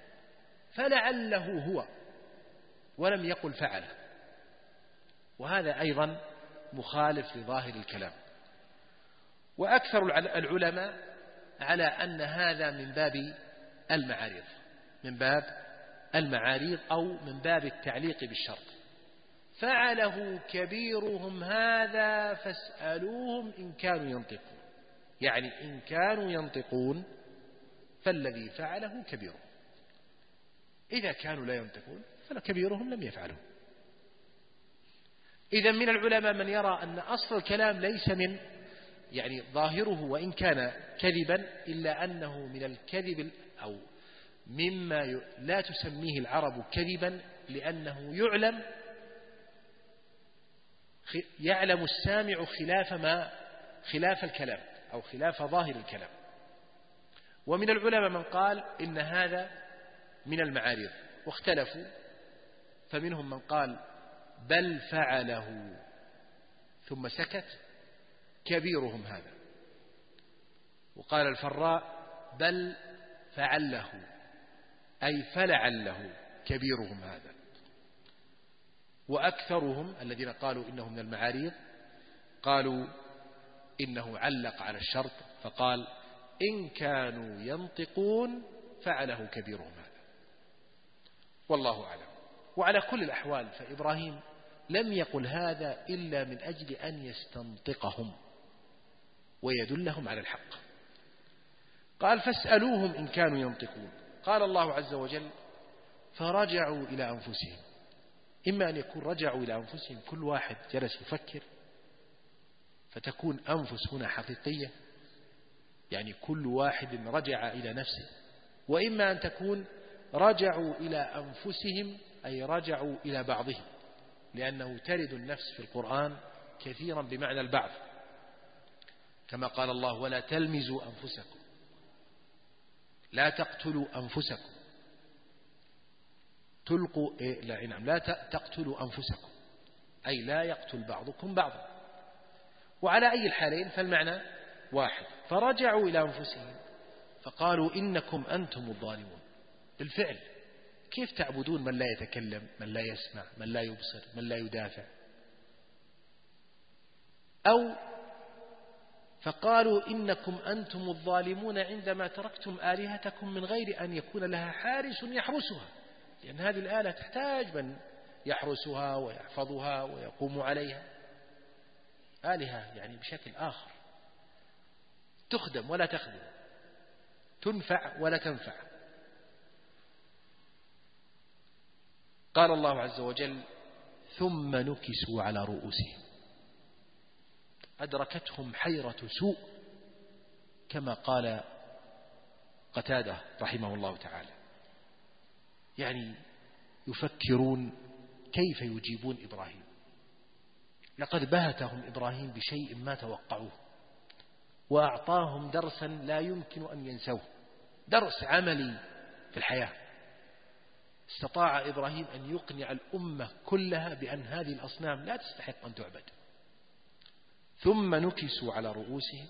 فلعله هو، ولم يقل فعله، وهذا أيضا مخالف لظاهر الكلام. وأكثر العلماء على أن هذا من باب المعارض، من باب المعارض أو من باب التعليق بالشرط. فعله كبيرهم هذا فاسألوهم إن كانوا ينطقون، يعني إن كانوا ينطقون فالذي فعله كبيرهم. إذا كانوا لا ينطقون فكبيرهم لم يفعله. إذا من العلماء من يرى أن أصل الكلام ليس من يعني ظاهره وإن كان كذبا إلا أنه من الكذب أو مما لا تسميه العرب كذبا، لأنه يعلم السامع خلاف الكلام أو خلاف ظاهر الكلام. ومن العلماء من قال إن هذا من المعارض، واختلفوا، فمنهم من قال بل فعله ثم سكت كبيرهم هذا، وقال الفراء بل فعله أي فلعله كبيرهم هذا. وأكثرهم الذين قالوا إنه من المعاريض قالوا إنه علق على الشرط فقال إن كانوا ينطقون فعله كبيرهم هذا، والله أعلم. وعلى كل الأحوال فإبراهيم لم يقل هذا إلا من أجل أن يستنطقهم ويدلهم على الحق. قال فاسألوهم إن كانوا ينطقون. قال الله عز وجل فرجعوا إلى أنفسهم. إما أن يكون رجعوا إلى أنفسهم، كل واحد جلس يفكر فتكون أنفس هنا حقيقية، يعني كل واحد رجع إلى نفسه، وإما أن تكون رجعوا إلى أنفسهم أي رجعوا إلى بعضهم، لأنه ترد النفس في القرآن كثيرا بمعنى البعض، كما قال الله ولا تلمزوا أنفسكم، لا تقتلوا أنفسكم، لا تقتلوا أنفسكم أي لا يقتل بعضكم بعضا. وعلى أي الحالين فالمعنى واحد. فرجعوا إلى أنفسهم فقالوا إنكم أنتم الظالمون. بالفعل كيف تعبدون من لا يتكلم، من لا يسمع، من لا يبصر، من لا يدافع؟ أو فقالوا إنكم أنتم الظالمون عندما تركتم آلهتكم من غير أن يكون لها حارس يحرسها، لأن هذه الآلة تحتاج من يحرسها ويحفظها ويقوم عليها. آلهة يعني بشكل آخر، تخدم ولا تخدم، تنفع ولا تنفع. قال الله عز وجل: ثم نكسوا على رؤوسهم، أدركتهم حيرة سوء كما قال قتادة رحمه الله تعالى، يعني يفكرون كيف يجيبون إبراهيم. لقد بهتهم إبراهيم بشيء ما توقعوه، وأعطاهم درسا لا يمكن أن ينسوه، درس عملي في الحياة. استطاع إبراهيم أن يقنع الأمة كلها بأن هذه الأصنام لا تستحق أن تعبد. ثم نكسوا على رؤوسهم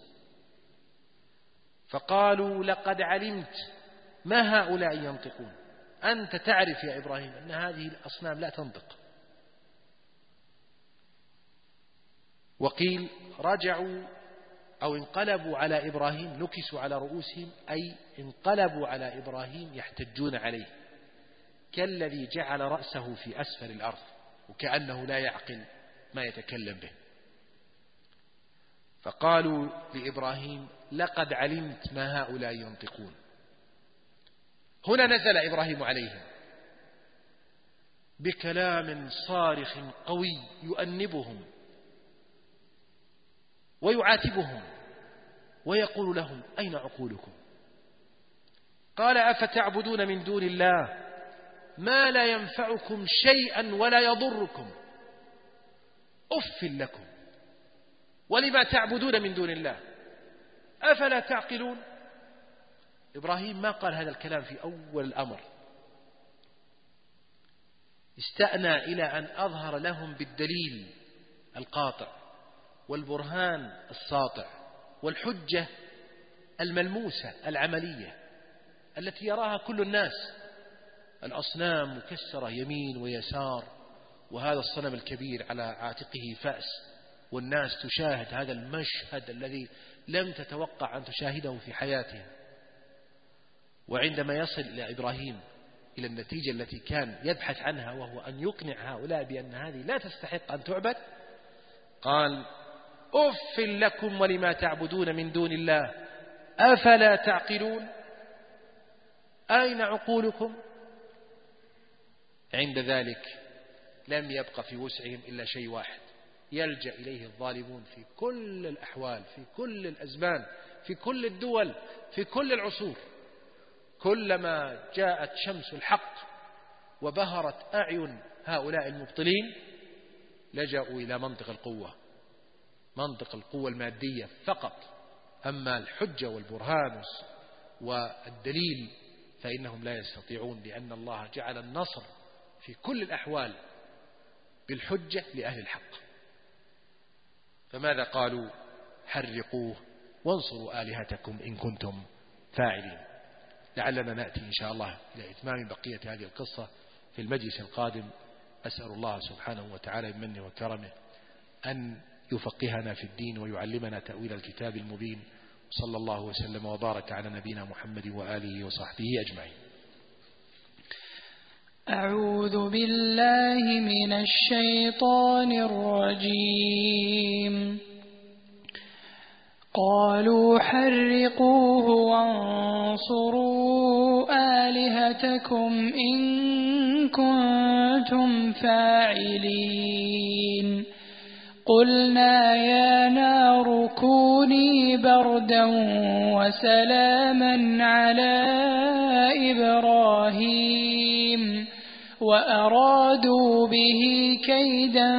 فقالوا: لقد علمت ما هؤلاء ينطقون. أنت تعرف يا إبراهيم أن هذه الأصنام لا تنطق. وقيل رجعوا أو انقلبوا على إبراهيم، نكسوا على رؤوسهم أي انقلبوا على إبراهيم يحتجون عليه، كالذي جعل رأسه في أسفل الأرض وكأنه لا يعقل ما يتكلم به. فقالوا لإبراهيم: لقد علمت ما هؤلاء ينطقون. هنا نزل إبراهيم عليهم بكلام صارخ قوي يؤنبهم ويعاتبهم ويقول لهم: أين عقولكم؟ قال: أفتعبدون من دون الله ما لا ينفعكم شيئا ولا يضركم، أف لكم ولما تعبدون من دون الله أفلا تعقلون. إبراهيم ما قال هذا الكلام في أول الأمر، استأنى إلى أن أظهر لهم بالدليل القاطع والبرهان الساطع والحجة الملموسة العملية التي يراها كل الناس. الأصنام مكسرة يمين ويسار، وهذا الصنم الكبير على عاتقه فأس، والناس تشاهد هذا المشهد الذي لم تتوقع أن تشاهده في حياتها. وعندما يصل إلى إبراهيم إلى النتيجة التي كان يبحث عنها، وهو أن يقنع هؤلاء بأن هذه لا تستحق أن تعبد، قال: أف لكم ولما تعبدون من دون الله أفلا تعقلون، أين عقولكم؟ عند ذلك لم يبق في وسعهم إلا شيء واحد يلجأ إليه الظالمون في كل الأحوال، في كل الأزمان، في كل الدول، في كل العصور. كلما جاءت شمس الحق وبهرت أعين هؤلاء المبطلين لجأوا إلى منطق القوة، منطق القوة المادية فقط. أما الحجة والبرهان والدليل فإنهم لا يستطيعون، لأن الله جعل النصر في كل الأحوال بالحجة لأهل الحق. فماذا قالوا؟ حرقوه وانصروا آلهتكم إن كنتم فاعلين. لعلنا نأتي إن شاء الله إلى إتمام بقية هذه القصة في المجلس القادم. أسأل الله سبحانه وتعالى بمنه وكرمه أن يفقهنا في الدين ويعلمنا تأويل الكتاب المبين. صلى الله وسلم وبارك على نبينا محمد وآله وصحبه أجمعين. أعوذ بالله من الشيطان الرجيم. قالوا حرقوه وانصروا آلهتكم إن كنتم فاعلين. قلنا يا نار كوني بردا وسلاما على إبراهيم وأرادوا به كيدا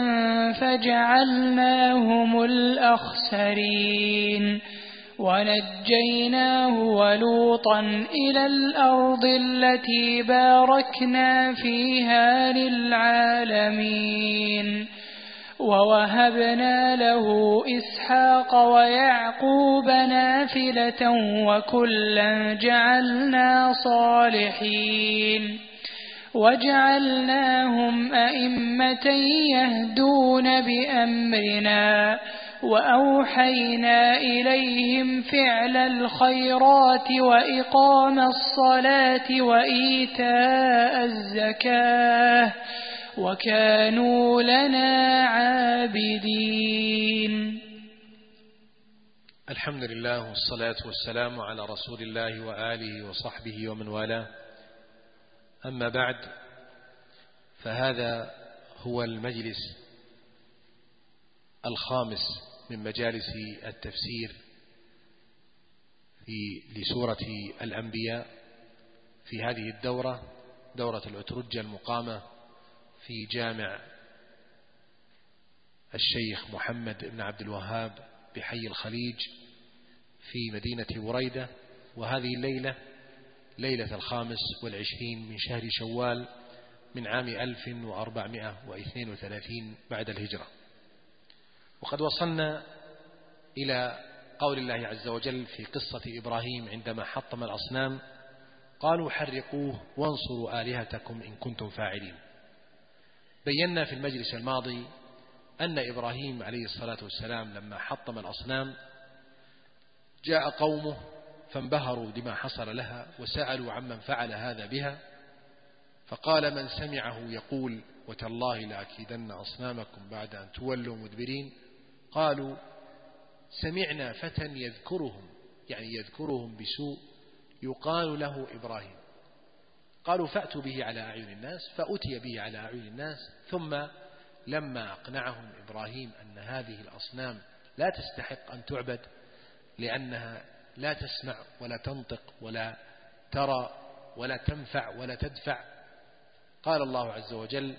فجعلناهم الأخسرين ونجيناه ولوطا إلى الأرض التي باركنا فيها للعالمين ووهبنا له إسحاق ويعقوب نافلة وكلا جعلنا صالحين وجعلناهم أئمة يهدون بأمرنا وأوحينا إليهم فعل الخيرات وإقام الصلاة وإيتاء الزكاة وكانوا لنا عابدين. الحمد لله والصلاة والسلام على رسول الله وآله وصحبه ومن والاه. أما بعد، فهذا هو المجلس الخامس من مجالس التفسير لسورة الأنبياء في هذه الدورة، دورة الأترجة المقامة في جامع الشيخ محمد بن عبد الوهاب بحي الخليج في مدينة بريدة. وهذه الليلة ليلة 25 من شهر شوال من عام 1432 بعد الهجرة. وقد وصلنا إلى قول الله عز وجل في قصة إبراهيم عندما حطم الأصنام: قالوا حرقوه وانصروا آلهتكم إن كنتم فاعلين. بينا في المجلس الماضي أن إبراهيم عليه الصلاة والسلام لما حطم الأصنام جاء قومه فانبهروا بما حصل لها وسألوا عمن فعل هذا بها، فقال من سمعه يقول: وتالله لأكيدن أصنامكم بعد أن تولوا مدبرين. قالوا: سمعنا فتى يذكرهم، يعني يذكرهم بسوء، يقال له إبراهيم. قالوا: فأتوا به على أعين الناس. فأتي به على أعين الناس، ثم لما أقنعهم إبراهيم أن هذه الأصنام لا تستحق أن تعبد لأنها لا تسمع ولا تنطق ولا ترى ولا تنفع ولا تدفع، قال الله عز وجل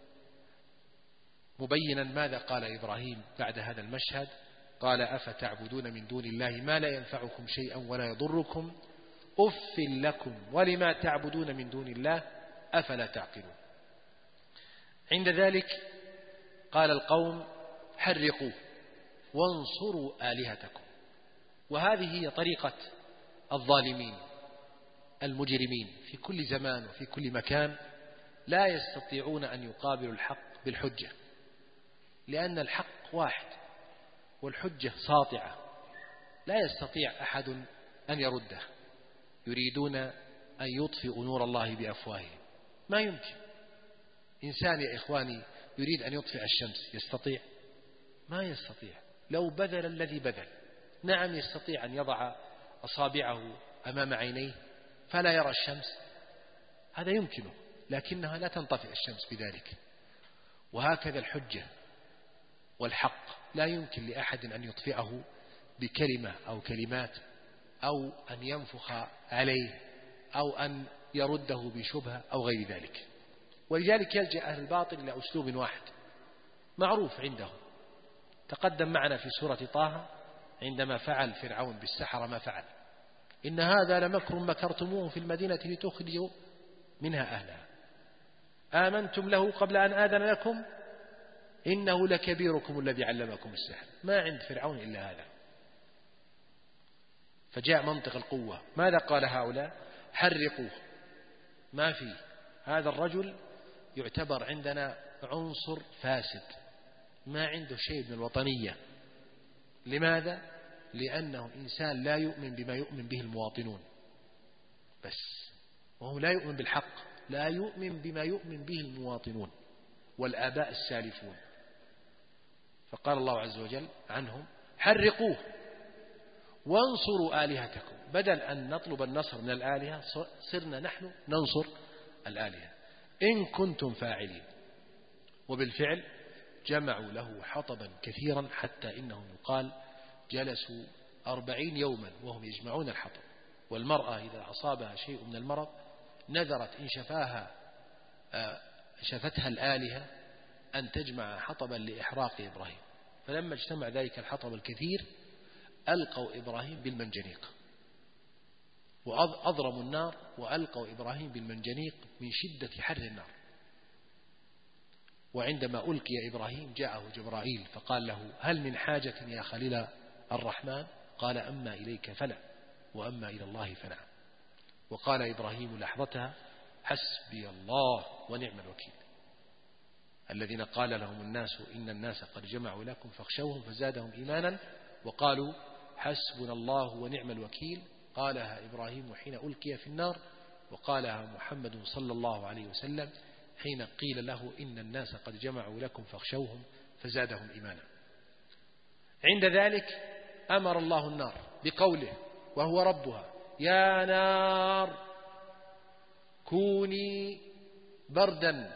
مبينا ماذا قال إبراهيم بعد هذا المشهد: قال أفتعبدون من دون الله ما لا ينفعكم شيئا ولا يضركم أف لكم ولما تعبدون من دون الله أفلا تعقلون. عند ذلك قال القوم: حرقوه وانصروا آلهتكم. وهذه هي طريقة الظالمين المجرمين في كل زمان وفي كل مكان، لا يستطيعون أن يقابلوا الحق بالحجة، لأن الحق واحد والحجة ساطعة لا يستطيع أحد أن يرده. يريدون أن يطفئوا نور الله بأفواههم، ما يمكن. إنسان يا إخواني يريد أن يطفئ الشمس، يستطيع؟ ما يستطيع. لو بذل الذي بذل، نعم يستطيع أن يضع أصابعه أمام عينيه فلا يرى الشمس، هذا يمكنه، لكنها لا تنطفئ الشمس بذلك. وهكذا الحجة والحق لا يمكن لأحد أن يطفئه بكلمة أو كلمات، أو أن ينفخ عليه، أو أن يرده بشبهة أو غير ذلك. ولذلك يلجأ أهل الباطل إلى أسلوب واحد معروف عندهم، تقدم معنا في سورة طه عندما فعل فرعون بالسحرة ما فعل: إن هذا لمكر مكرتموه في المدينة لتخرجوا منها أهلها آمنتم له قبل أن آذن لكم إنه لكبيركم الذي علمكم السحر. ما عند فرعون إلا هذا. فجاء منطق القوة، ماذا قال هؤلاء؟ حرقوه. ما في، هذا الرجل يعتبر عندنا عنصر فاسد، ما عنده شيء من الوطنية. لماذا؟ لأنه إنسان لا يؤمن بما يؤمن به المواطنون بس، وهو لا يؤمن بالحق، لا يؤمن بما يؤمن به المواطنون والآباء السالفون. فقال الله عز وجل عنهم: حرقوه وانصروا آلهتكم. بدل أن نطلب النصر من الآلهة صرنا نحن ننصر الآلهة إن كنتم فاعلين. وبالفعل جمعوا له حطبا كثيرا حتى إنهم يقال جلسوا 40 يوما وهم يجمعون الحطب. والمرأة إذا أصابها شيء من المرض نذرت إن شفتها الآلهة أن تجمع حطبا لإحراق إبراهيم. فلما اجتمع ذلك الحطب الكثير ألقوا إبراهيم بالمنجنيق، وأضرموا النار وألقوا إبراهيم بالمنجنيق من شدة حر النار. وعندما ألقي إبراهيم جاءه جبرائيل فقال له: هل من حاجة يا خليل الرحمن؟ قال: أما إليك فلا، وأما إلى الله فنعم. وقال إبراهيم لحظتها: حسبي الله ونعم الوكيل. الذين قال لهم الناس إن الناس قد جمعوا لكم فاخشوهم فزادهم إيمانا وقالوا حسبنا الله ونعم الوكيل. قالها إبراهيم حين ألقي في النار، وقالها محمد صلى الله عليه وسلم حين قيل له إن الناس قد جمعوا لكم فاخشوهم فزادهم إيمانا. عند ذلك أمر الله النار بقوله وهو ربها: يا نار كوني بردا.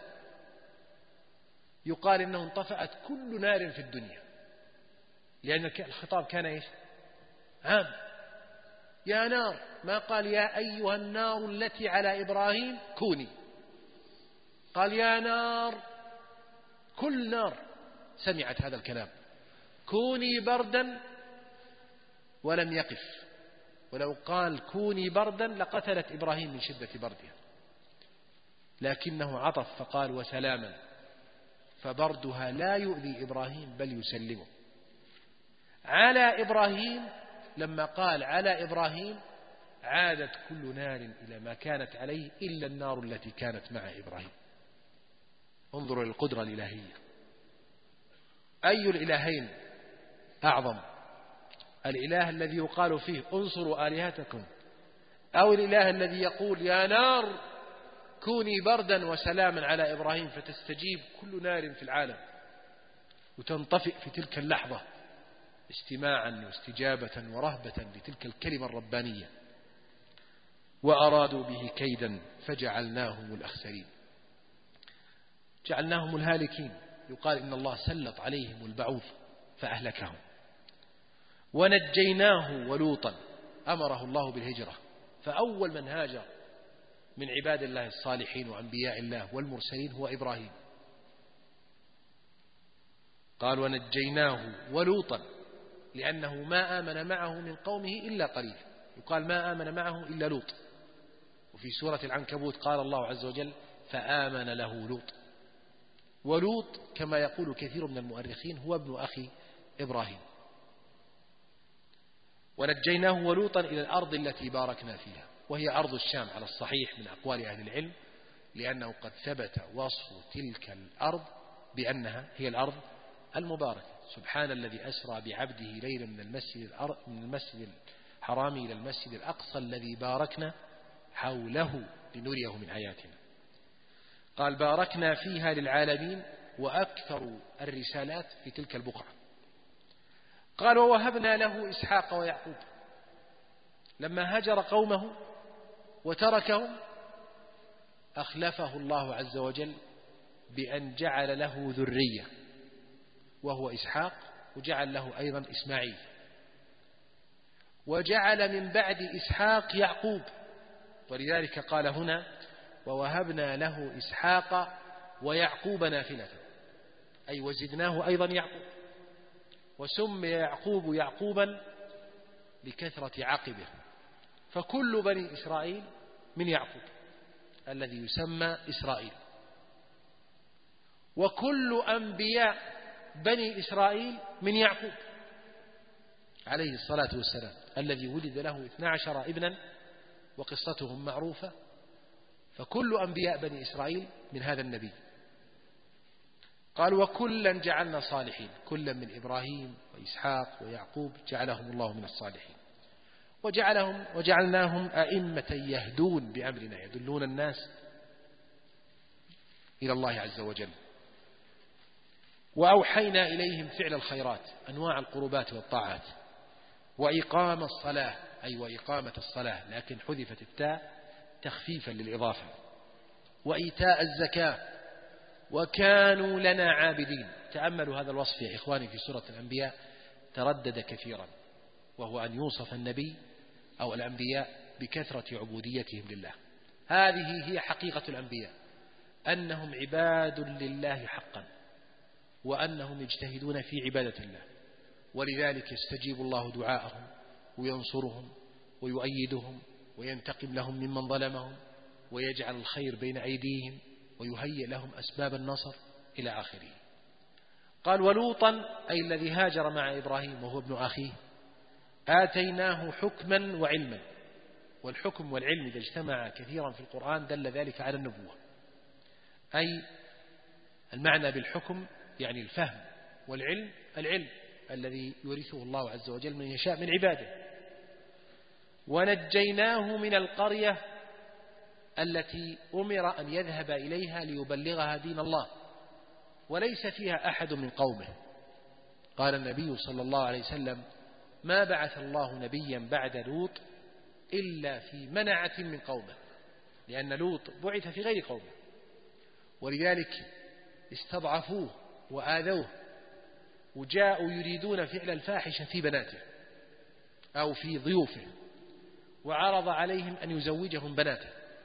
يقال إنه انطفأت كل نار في الدنيا، لأن الخطاب كان إيش؟ عام. يا نار، ما قال يا أيها النار التي على إبراهيم كوني، قال يا نار، كل نار سمعت هذا الكلام، كوني بردا، ولم يقف. ولو قال كوني بردا لقتلت إبراهيم من شدة بردها، لكنه عطف فقال وسلاما، فبردها لا يؤذي إبراهيم بل يسلمه. على إبراهيم، لما قال على إبراهيم عادت كل نار إلى ما كانت عليه إلا النار التي كانت مع إبراهيم. انظروا للقدرة الإلهية. أي الإلهين أعظم؟ الإله الذي يقال فيه انصروا آلهتكم، أو الإله الذي يقول يا نار كوني بردا وسلاما على إبراهيم فتستجيب كل نار في العالم وتنطفئ في تلك اللحظة استماعا واستجابة ورهبة لتلك الكلمة الربانية. وأرادوا به كيدا فجعلناهم الأخسرين، جعلناهم الهالكين. يقال إن الله سلط عليهم البعوض فأهلكهم. ونجيناه ولوطا، أمره الله بالهجرة، فأول من هاجر من عباد الله الصالحين وأنبياء الله والمرسلين هو إبراهيم. قال ونجيناه ولوطا، لأنه ما آمن معه من قومه إلا قليل. يقال ما آمن معه إلا لوط. وفي سورة العنكبوت قال الله عز وجل فآمن له لوط. ولوط كما يقول كثير من المؤرخين هو ابن أخي إبراهيم. ونجيناه ولوطا إلى الأرض التي باركنا فيها، وهي أرض الشام على الصحيح من أقوال أهل العلم، لأنه قد ثبت وصف تلك الأرض بأنها هي الأرض المباركة. سبحان الذي أسرى بعبده ليلا من المسجد الحرام إلى المسجد الأقصى الذي باركنا حوله لنريه من آياتنا. قال باركنا فيها للعالمين، وأكثر الرسالات في تلك البقعة. قال ووهبنا له إسحاق ويعقوب. لما هجر قومه وتركهم أخلفه الله عز وجل بأن جعل له ذرية وهو إسحاق، وجعل له أيضا إسماعيل، وجعل من بعد إسحاق يعقوب. ولذلك قال هنا ووهبنا له إسحاق ويعقوب نافلة، أي وزدناه أيضا يعقوب. وسمي يعقوب يعقوبا لكثرة عقبه، فكل بني إسرائيل من يعقوب الذي يسمى إسرائيل. وكل أنبياء بني إسرائيل من يعقوب عليه الصلاة والسلام، الذي ولد له 12 ابنا وقصتهم معروفة. فكل أنبياء بني إسرائيل من هذا النبي. قال وكلا جعلنا صالحين، كلا من إبراهيم وإسحاق ويعقوب جعلهم الله من الصالحين. وجعلناهم أئمة يهدون بأمرنا، يدلون الناس إلى الله عز وجل. وأوحينا إليهم فعل الخيرات، أنواع القربات والطاعات، وإقام الصلاة، أي وإقامة الصلاة، لكن حذفت التاء تخفيفا للإضافة، وإيتاء الزكاة، وكانوا لنا عابدين. تأملوا هذا الوصف يا إخواني في سورة الأنبياء، تردد كثيرا، وهو أن يوصف النبي أو الأنبياء بكثرة عبوديتهم لله. هذه هي حقيقة الأنبياء، أنهم عباد لله حقا، وأنهم يجتهدون في عبادة الله، ولذلك يستجيب الله دعاءهم وينصرهم ويؤيدهم وينتقم لهم ممن ظلمهم، ويجعل الخير بين أيديهم، ويهيئ لهم أسباب النصر إلى آخره. قال ولوطا، أي الذي هاجر مع إبراهيم وهو ابن أخيه، آتيناه حكما وعلما. والحكم والعلم إذا اجتمع كثيرا في القرآن دل ذلك على النبوة، أي المعنى بالحكم يعني الفهم، والعلم العلم الذي يورثه الله عز وجل من يشاء من عباده. ونجيناه من القرية التي أمر أن يذهب إليها ليبلغها دين الله وليس فيها أحد من قومه. قال النبي صلى الله عليه وسلم: ما بعث الله نبيا بعد لوط إلا في منعة من قومه، لأن لوط بعث في غير قومه، ولذلك استضعفوه وآذوه وجاءوا يريدون فعل الفاحشة في بناته أو في ضيوفه، وعرض عليهم أن يزوجهم بناته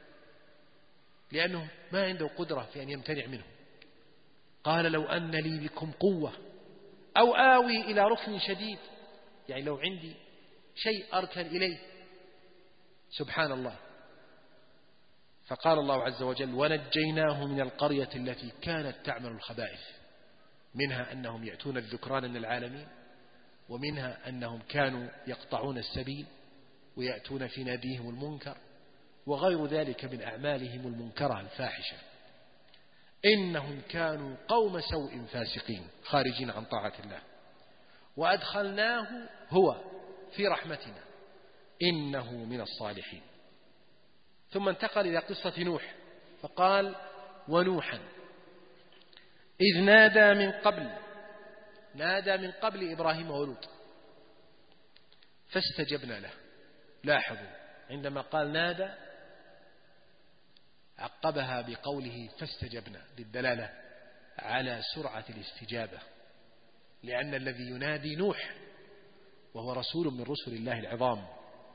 لأنه ما عنده قدرة في أن يمتنع منهم. قال: لو أن لي بكم قوة أو آوي إلى ركن شديد، يعني لو عندي شيء أركن إليه. سبحان الله. فقال الله عز وجل: ونجيناه من القرية التي كانت تعمل الخبائث، منها أنهم يأتون الذكران من العالمين، ومنها أنهم كانوا يقطعون السبيل ويأتون في ناديهم المنكر، وغير ذلك من أعمالهم المنكرة الفاحشة. إنهم كانوا قوم سوء فاسقين خارجين عن طاعة الله. وأدخلناه هو في رحمتنا إنه من الصالحين. ثم انتقل إلى قصة نوح فقال: ونوحا إذ نادى من قبل إبراهيم ولوط فاستجبنا له. لاحظوا عندما قال نادى عقبها بقوله فاستجبنا، للدلالة على سرعة الاستجابة، لأن الذي ينادي نوح وهو رسول من رسل الله العظام،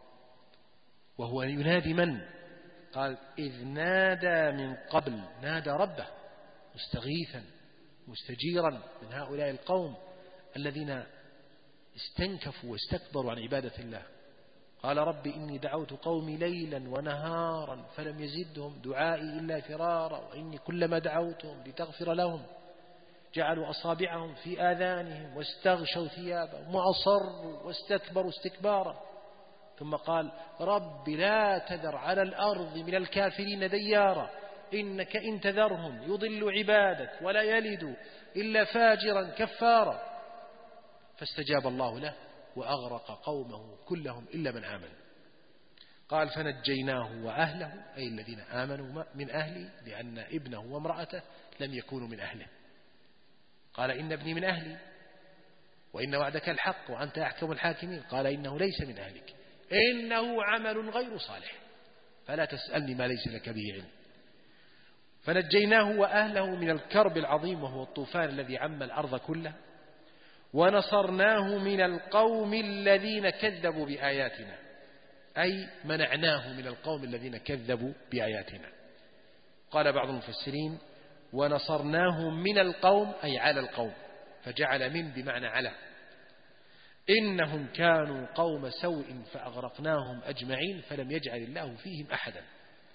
وهو ينادي من؟ قال: إذ نادى من قبل، نادى ربه مستغيثا مستجيرا من هؤلاء القوم الذين استنكفوا واستكبروا عن عبادة الله. قال: رب إني دعوت قومي ليلا ونهارا فلم يزدهم دعائي إلا فرارا، وإني كلما دعوتهم لتغفر لهم جعلوا أصابعهم في آذانهم واستغشوا ثيابهم وأصروا واستكبروا استكبارا. ثم قال: رب لا تذر على الأرض من الكافرين ديارا إنك إن تذرهم يضل عبادك ولا يلدوا إلا فاجرا كفارا. فاستجاب الله له وأغرق قومه كلهم إلا من آمن. قال: فنجيناه وأهله، أي الذين آمنوا من أهله، لأن ابنه وامرأته لم يكونوا من أهله. قال: إن ابني من أهلي وإن وعدك الحق وأنت أحكم الحاكمين. قال: إنه ليس من أهلك إنه عمل غير صالح فلا تسألني ما ليس لك به علم. فنجيناه وأهله من الكرب العظيم وهو الطوفان الذي عم الأرض كلها، ونصرناه من القوم الذين كذبوا بآياتنا، أي منعناه من القوم الذين كذبوا بآياتنا. قال بعض المفسرين: ونصرناه من القوم أي على القوم، فجعل من بمعنى على. إنهم كانوا قوم سوء فأغرقناهم أجمعين فلم يجعل الله فيهم أحدا.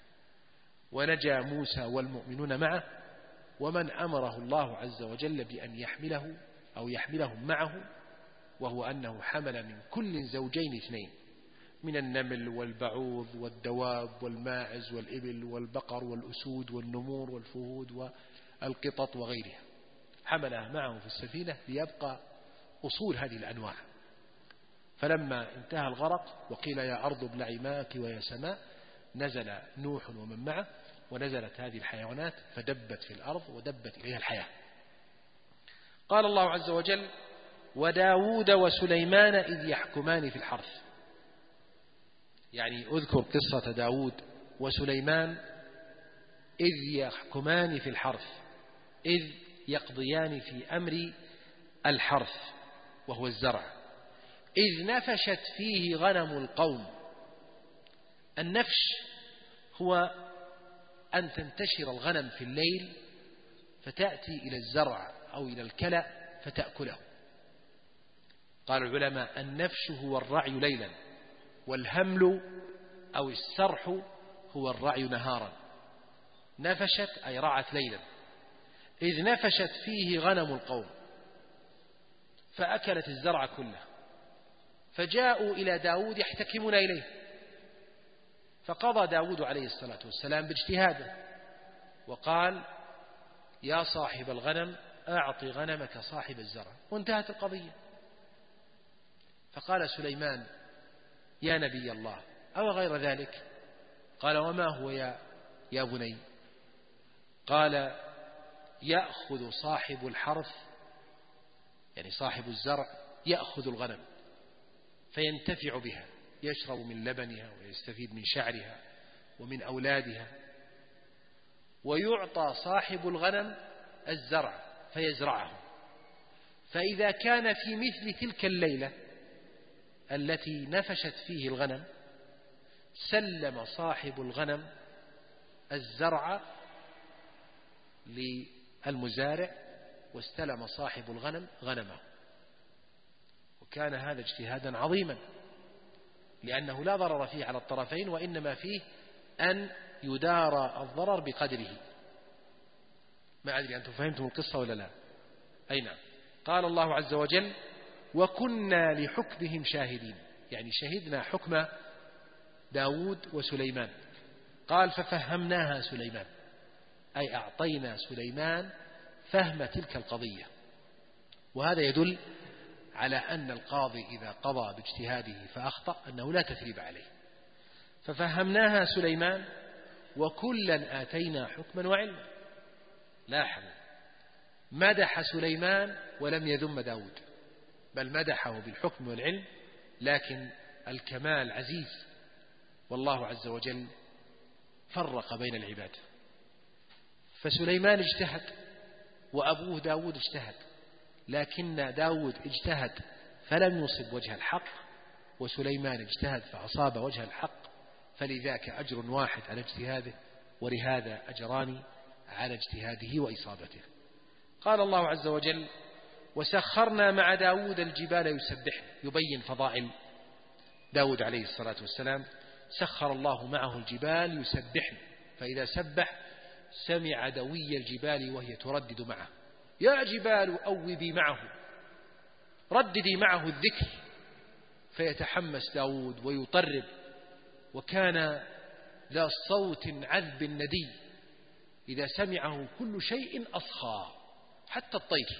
ونجى موسى والمؤمنون معه ومن أمره الله عز وجل بأن يحمله أو يحملهم معه، وهو أنه حمل من كل زوجين اثنين، من النمل والبعوض والدواب والماعز والإبل والبقر والأسود والنمور والفهود والقطط وغيرها، حملها معه في السفينة ليبقى أصول هذه الأنواع. فلما انتهى الغرق وقيل يا أرض ابلعي ماءك ويا سماء، نزل نوح ومن معه ونزلت هذه الحيوانات فدبت في الأرض ودبت إليها الحياة. قال الله عز وجل: وداود وسليمان إذ يحكمان في الحرث، يعني أذكر قصة داود وسليمان إذ يحكمان في الحرث، إذ يقضيان في أمر الحرث وهو الزرع، إذ نفشت فيه غنم القوم. النفش هو أن تنتشر الغنم في الليل فتأتي إلى الزرع أو إلى الكلأ فتأكله. قال العلماء: النفش هو الرعي ليلا، والهمل أو السرح هو الرعي نهارا. نفشت أي رعت ليلا. إذ نفشت فيه غنم القوم فأكلت الزرع كله، فجاءوا إلى داود يحتكمون إليه، فقضى داود عليه الصلاة والسلام باجتهاده وقال: يا صاحب الغنم أعط غنمك صاحب الزرع، وانتهت القضية. فقال سليمان: يا نبي الله، أو غير ذلك؟ قال: وما هو يا بني؟ قال: يأخذ صاحب الحرث، يعني صاحب الزرع، يأخذ الغنم فينتفع بها، يشرب من لبنها ويستفيد من شعرها ومن أولادها، ويعطى صاحب الغنم الزرع فيزرعه، فإذا كان في مثل تلك الليلة التي نفشت فيه الغنم سلم صاحب الغنم الزرع للمزارع واستلم صاحب الغنم غنمه. وكان هذا اجتهادا عظيما، لأنه لا ضرر فيه على الطرفين، وإنما فيه أن يدار الضرر بقدره. ما أدري أنتم فهمتم القصة ولا لا؟ أي نعم. قال الله عز وجل: وكنا لحكمهم شاهدين، يعني شهدنا حكم داود وسليمان. قال: ففهمناها سليمان، أي أعطينا سليمان فهم تلك القضية. وهذا يدل على أن القاضي إذا قضى باجتهاده فأخطأ أنه لا تثريب عليه. ففهمناها سليمان وكلا آتينا حكما وعلما. لاحظوا، مدح سليمان ولم يذم داود، بل مدحه بالحكم والعلم، لكن الكمال عزيز، والله عز وجل فرق بين العباد. فسليمان اجتهد وأبوه داود اجتهد، لكن داود اجتهد فلم يصب وجه الحق، وسليمان اجتهد فأصاب وجه الحق، فلذاك أجر واحد على اجتهاده، ولهذا أجران على اجتهاده وإصابته. قال الله عز وجل: وسخرنا مع داود الجبال يسبحن، يبين فضائل داود عليه الصلاة والسلام. سخر الله معه الجبال يسبحن، فإذا سبح سمع دوي الجبال وهي تردد معه: يا جبال أوبي معه، رددي معه الذكر. فيتحمس داود ويطرب، وكان ذا صوت عذب ندي، إذا سمعه كل شيء أصخى حتى الطير.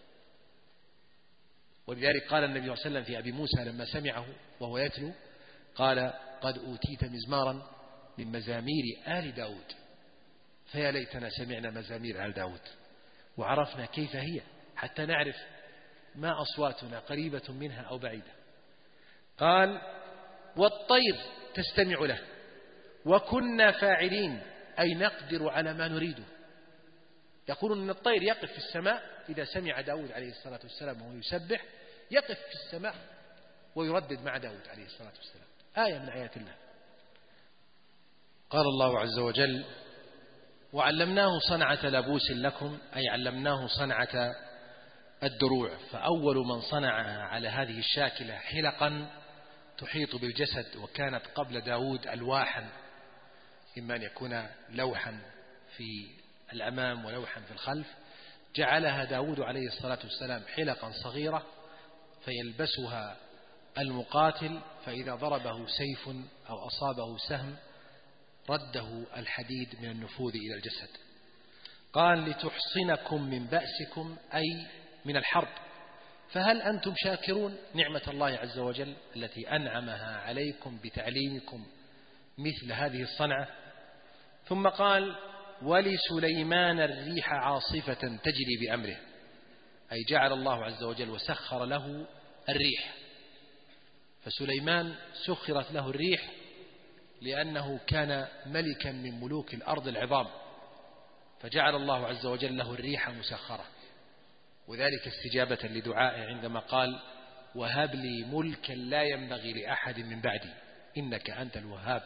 ولذلك قال النبي صلى الله عليه وسلم في أبي موسى لما سمعه وهو يتلو، قال: قد أوتيت مزمارا من مزامير آل داود. فيا ليتنا سمعنا مزامير آل داود وعرفنا كيف هي، حتى نعرف ما أصواتنا قريبة منها أو بعيدة. قال: والطير تستمع له، وكنا فاعلين، أي نقدر على ما نريده. يقولون أن الطير يقف في السماء إذا سمع داود عليه الصلاة والسلام وهو يسبح، يقف في السماء ويردد مع داود عليه الصلاة والسلام. آية من آيات الله. قال الله عز وجل: وعلمناه صنعة لبوس لكم، أي علمناه صنعة الدروع. فأول من صنعها على هذه الشاكلة حلقا تحيط بالجسد، وكانت قبل داود ألواحا، إما أن يكون لوحا في الأمام ولوحا في الخلف، جعلها داود عليه الصلاة والسلام حلقا صغيرة فيلبسها المقاتل، فإذا ضربه سيف أو أصابه سهم رده الحديد من النفوذ إلى الجسد. قال: لتحصنكم من بأسكم، أي من الحرب. فهل أنتم شاكرون نعمة الله عز وجل التي أنعمها عليكم بتعليمكم مثل هذه الصنعة؟ ثم قال: ولسليمان الريح عاصفة تجري بأمره، أي جعل الله عز وجل وسخر له الريح. فسليمان سخرت له الريح لأنه كان ملكا من ملوك الأرض العظام، فجعل الله عز وجل له الريح مسخرة، وذلك استجابة لدعائه عندما قال: وهب لي ملكا لا ينبغي لأحد من بعدي إنك أنت الوهاب.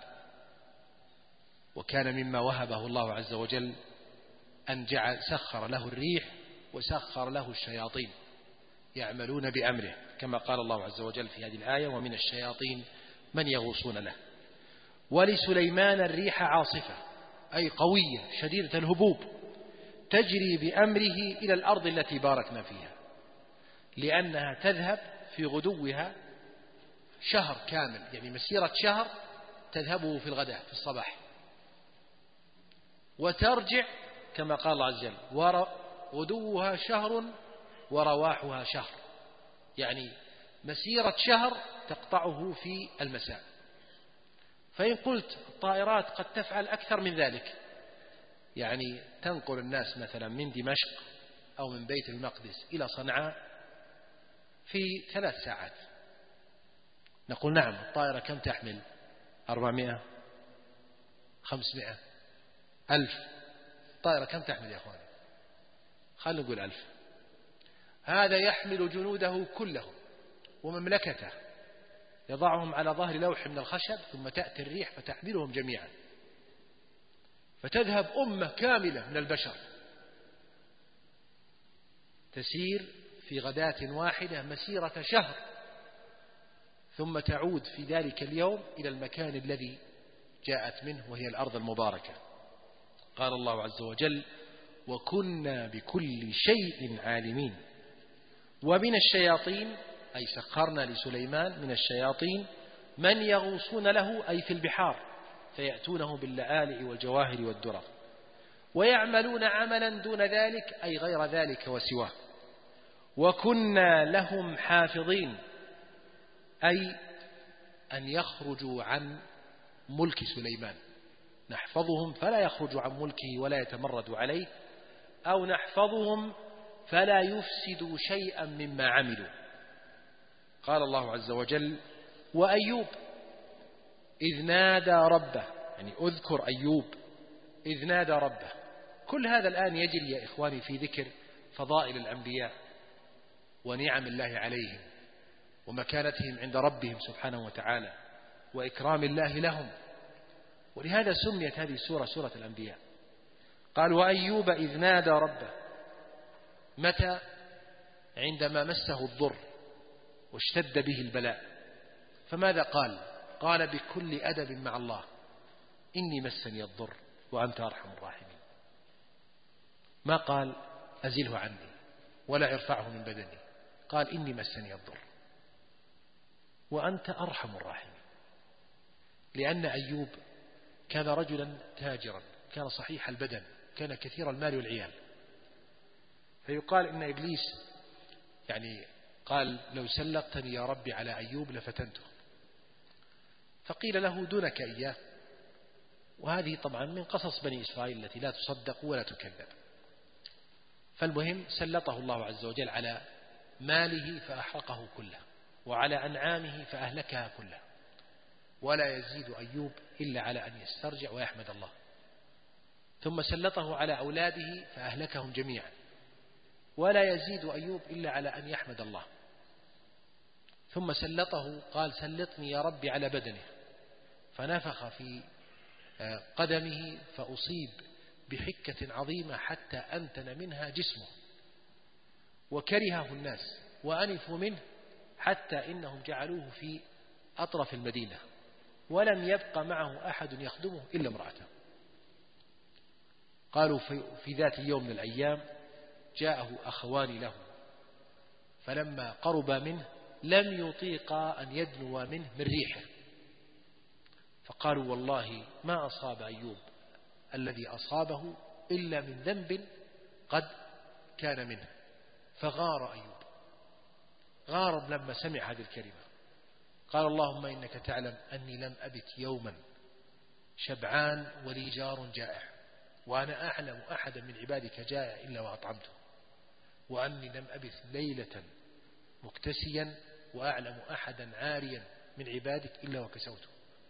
وكان مما وهبه الله عز وجل أن سخر له الريح وسخر له الشياطين يعملون بأمره، كما قال الله عز وجل في هذه الآية: ومن الشياطين من يغوصون له. ولسليمان الريح عاصفة، أي قوية شديدة الهبوب، تجري بأمره إلى الأرض التي باركنا فيها، لأنها تذهب في غدوها شهر كامل، يعني مسيرة شهر تذهبه في الغداء في الصباح، وترجع كما قال الله عز وجل غدوها شهر ورواحها شهر، يعني مسيرة شهر تقطعه في المساء. فإن قلت الطائرات قد تفعل أكثر من ذلك، يعني تنقل الناس مثلا من دمشق أو من بيت المقدس إلى صنعاء في 3 ساعات، نقول نعم. الطائرة كم تحمل؟ 400 500 1000. الطائرة كم تحمل يا أخواني؟ خلينا نقول 1000. هذا يحمل جنوده كلهم ومملكته، يضعهم على ظهر لوح من الخشب، ثم تأتي الريح فتحملهم جميعا، فتذهب أمة كاملة من البشر تسير في غداة واحدة مسيرة شهر، ثم تعود في ذلك اليوم إلى المكان الذي جاءت منه، وهي الأرض المباركة. قال الله عز وجل: وكنا بكل شيء عالمين. ومن الشياطين، أي سخرنا لسليمان من الشياطين من يغوصون له، أي في البحار، فيأتونه باللآلئ والجواهر والدرر، ويعملون عملا دون ذلك، أي غير ذلك وسواه. وكنا لهم حافظين، أي أن يخرجوا عن ملك سليمان، نحفظهم فلا يخرج عن ملكه ولا يتمرد عليه، أو نحفظهم فلا يفسدوا شيئا مما عملوا. قال الله عز وجل: وأيوب إذ نادى ربه، يعني أذكر أيوب إذ نادى ربه. كل هذا الآن يجري يا إخواني في ذكر فضائل الأنبياء ونعم الله عليهم ومكانتهم عند ربهم سبحانه وتعالى وإكرام الله لهم، ولهذا سميت هذه السورة سورة الأنبياء. قال: وأيوب إذ نادى ربه. متى؟ عندما مسه الضر واشتد به البلاء. فماذا قال؟ قال بكل أدب مع الله: إني مسني الضر وأنت أرحم الراحمين. ما قال أزله عني ولا ارفعه من بدني، قال إني مسني الضر وأنت أرحم الراحمين. لأن أيوب كان رجلا تاجرا، كان صحيح البدن، كان كثير المال والعيال. فيقال إن إبليس يعني قال: لو سلطتني يا ربي على أيوب لفتنته. فقيل له: دونك إياه. وهذه طبعا من قصص بني إسرائيل التي لا تصدق ولا تكذب. فالمهم سلطه الله عز وجل على ماله فأحرقه كله، وعلى أنعامه فأهلكها كلها، ولا يزيد أيوب إلا على أن يسترجع ويحمد الله. ثم سلطه على أولاده فأهلكهم جميعا، ولا يزيد أيوب إلا على أن يحمد الله. ثم سلطه، قال: سلطني يا ربي على بدنه، فنفخ في قدمه فأصيب بحكة عظيمة حتى أنتن منها جسمه، وكرهه الناس وأنفوا منه، حتى إنهم جعلوه في أطرف المدينة، ولم يبق معه أحد يخدمه إلا امرأته. قالوا في ذات يوم من الأيام جاءه أخوان له، فلما قربا منه لم يطيقا أن يدنوا منه من ريحه، فقالوا: والله ما أصاب أيوب الذي أصابه إلا من ذنب قد كان منه. فغار أيوب، غار لما سمع هذه الكلمة. قال: اللهم إنك تعلم أني لم أبت يوما شبعان ولي جار جائع، وأنا أعلم أحدا من عبادك جائع إلا وأطعمته، وأني لم أبت ليلة مكتسيا وأعلم أحدا عاريا من عبادك إلا وكسوته.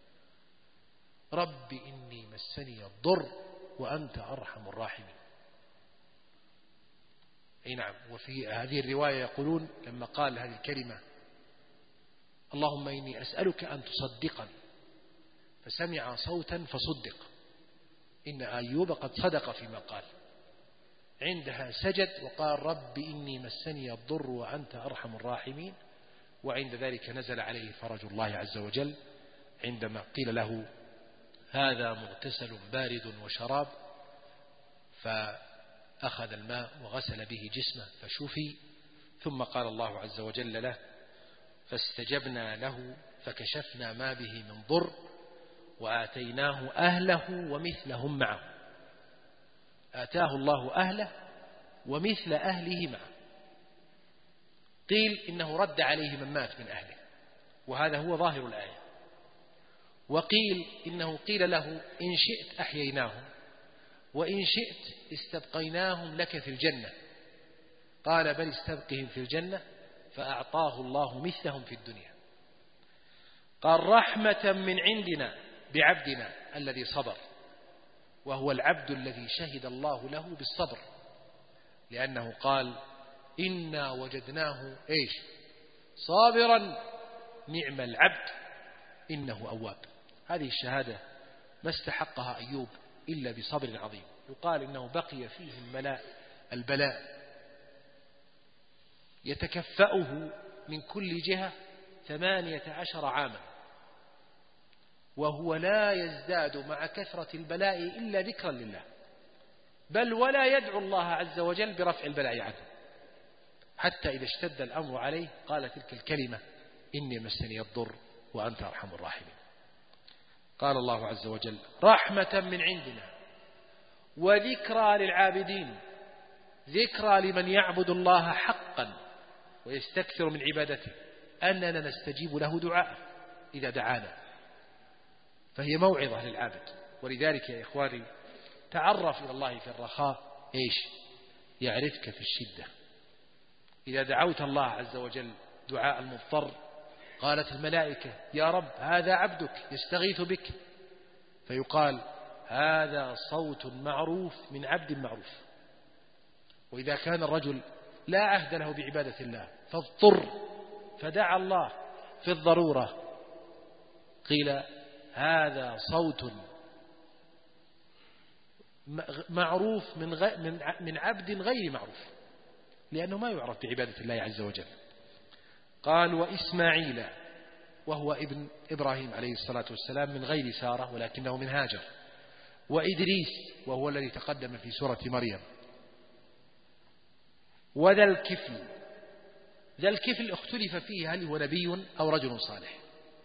رب إني مسني الضر وأنت أرحم الراحمين. أي نعم. وفي هذه الرواية يقولون لما قال هذه الكلمة: اللهم إني أسألك أن تصدقني، فسمع صوتا فصدق، إن أيوب قد صدق فيما قال. عندها سجد وقال: رب إني مسني الضر وأنت أرحم الراحمين. وعند ذلك نزل عليه فرج الله عز وجل عندما قيل له: هذا مغتسل بارد وشراب، فأخذ الماء وغسل به جسمه فشفي. ثم قال الله عز وجل له: فاستجبنا له فكشفنا ما به من ضر وآتيناه أهله ومثلهم معه، آتاه الله أهله ومثل أهله معه. قيل إنه رد عليه من مات من أهله، وهذا هو ظاهر الآية. وقيل إنه قيل له إن شئت أحييناهم وإن شئت استبقيناهم لك في الجنة، قال بل استبقهم في الجنة، فأعطاه الله مثلهم في الدنيا. قال رحمة من عندنا بعبدنا الذي صبر، وهو العبد الذي شهد الله له بالصبر، لأنه قال إنا وجدناه إيش صابرا نعم العبد إنه أواب. هذه الشهادة ما استحقها أيوب إلا بصبر عظيم. يقال إنه بقي فيه البلاء يتكفأه من كل جهة 18 عاما، وهو لا يزداد مع كثرة البلاء إلا ذكرا لله، بل ولا يدعو الله عز وجل برفع البلاء عنه، حتى إذا اشتد الأمر عليه قال تلك الكلمة إني مسني الضر وأنت أرحم الراحمين. قال الله عز وجل رحمة من عندنا وذكرى للعابدين، ذكرى لمن يعبد الله حقا ويستكثر من عبادته، أننا نستجيب له دعاء إذا دعانا، فهي موعظة للعابد. ولذلك يا إخواني تعرف إلى الله في الرخاء إيش يعرفك في الشدة. إذا دعوت الله عز وجل دعاء المضطر قالت الملائكة يا رب هذا عبدك يستغيث بك، فيقال هذا صوت معروف من عبد معروف. وإذا كان الرجل لا عهد له بعبادة الله فاضطر فدعا الله في الضرورة قيل هذا صوت معروف من عبد غير معروف، لأنه ما يعرف بعبادة الله عز وجل. قال وإسماعيل وهو ابن إبراهيم عليه الصلاة والسلام من غير سارة ولكنه من هاجر، وإدريس وهو الذي تقدم في سورة مريم، وذا الكفل. ذا الكفل اختلف فيه هل هو نبي أو رجل صالح،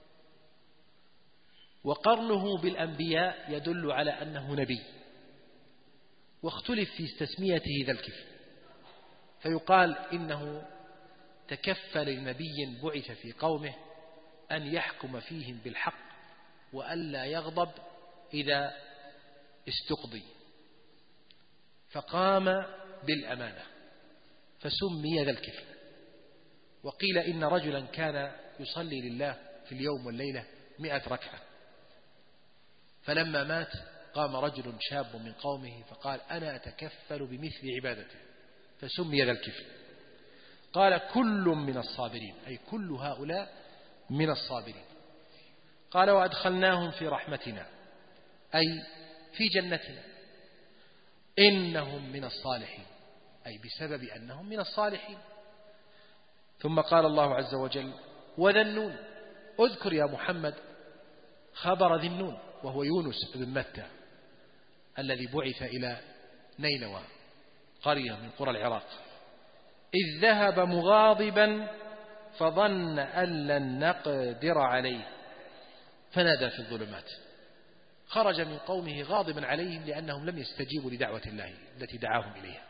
وقرنه بالأنبياء يدل على أنه نبي، واختلف في تسميته ذا الكفل، فيقال إنه تكفل لنبي بعث في قومه أن يحكم فيهم بالحق وألا يغضب إذا استقضي، فقام بالأمانة فسمي ذا الكفل. وقيل إن رجلا كان يصلي لله في اليوم والليلة 100 ركعة، فلما مات قام رجل شاب من قومه فقال أنا أتكفل بمثل عبادته، فسمي ذا الكفل. قال كل من الصابرين، أي كل هؤلاء من الصابرين. قال وأدخلناهم في رحمتنا، أي في جنتنا، إنهم من الصالحين، أي بسبب أنهم من الصالحين. ثم قال الله عز وجل وذا النون، اذكر يا محمد خبر ذي النون وهو يونس بن متى الذي بعث إلى نينوى قرية من قرى العراق، إذ ذهب مغاضبا فظن أن لن نقدر عليه فنادى في الظلمات. خرج من قومه غاضبا عليهم لأنهم لم يستجيبوا لدعوة الله التي دعاهم إليها،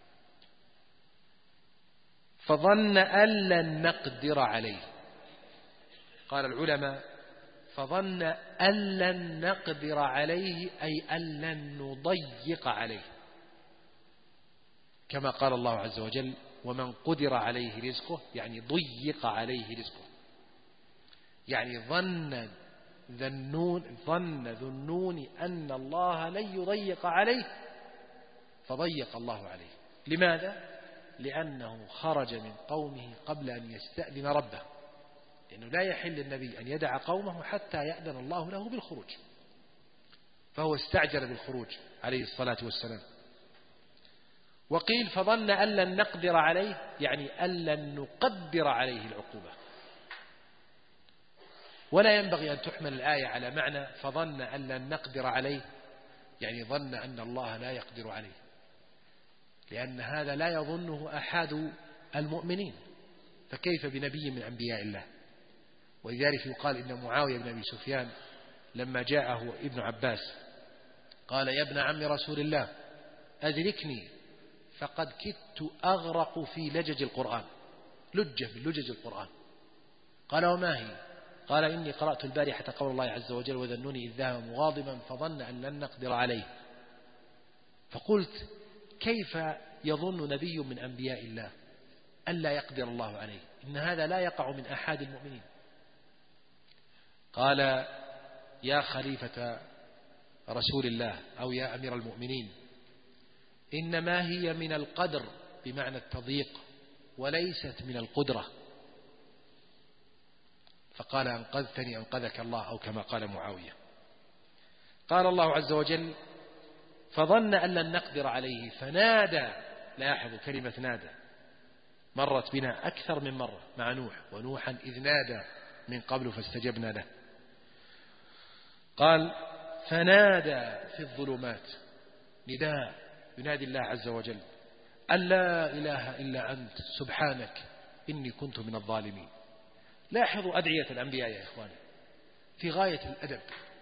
فظن أن لن نقدر عليه. قال العلماء فظن أن لن نقدر عليه أي أن لن نضيق عليه، كما قال الله عز وجل ومن قدر عليه رزقه، يعني ضيق عليه رزقه، يعني ظن ذو النون أن الله لن يضيق عليه فضيق الله عليه. لماذا؟ لأنه خرج من قومه قبل أن يستأذن ربه، لأنه لا يحل للنبي أن يدع قومه حتى يأذن الله له بالخروج، فهو استعجل بالخروج عليه الصلاة والسلام. وقيل فظن أن لن نقدر عليه، يعني أن لن نقدر عليه العقوبة. ولا ينبغي أن تحمل الآية على معنى فظن أن لن نقدر عليه، يعني ظن أن الله لا يقدر عليه، لأن هذا لا يظنه أحد المؤمنين، فكيف بنبي من أنبياء الله؟ ولذلك يقال إن معاوية بن أبي سفيان لما جاءه ابن عباس قال يا ابن عم رسول الله أدركني فقد كدت أغرق في لجج القرآن، لجة من لجج القرآن. قال وما هي؟ قال إني قرأت البارحة قول الله عز وجل وذنوني إذ ذهب مغاضبا فظن أن لن نقدر عليه. فقلت كيف يظن نبي من أنبياء الله أن لا يقدر الله عليه؟ إن هذا لا يقع من أحد المؤمنين. قال يا خليفة رسول الله أو يا أمير المؤمنين إنما هي من القدر بمعنى التضييق وليست من القدرة. فقال أنقذتني أنقذك الله، أو كما قال معاوية. قال الله عز وجل فظن أن لن نقدر عليه فنادى. لاحظوا كلمة نادى مرت بنا أكثر من مرة مع نوح، ونوحا إذ نادى من قبل فاستجبنا له. قال فنادى في الظلمات، نداء ينادي الله عز وجل أن لا إله إلا أنت سبحانك إني كنت من الظالمين. لاحظوا أدعية الأنبياء يا إخواني في غاية الأدب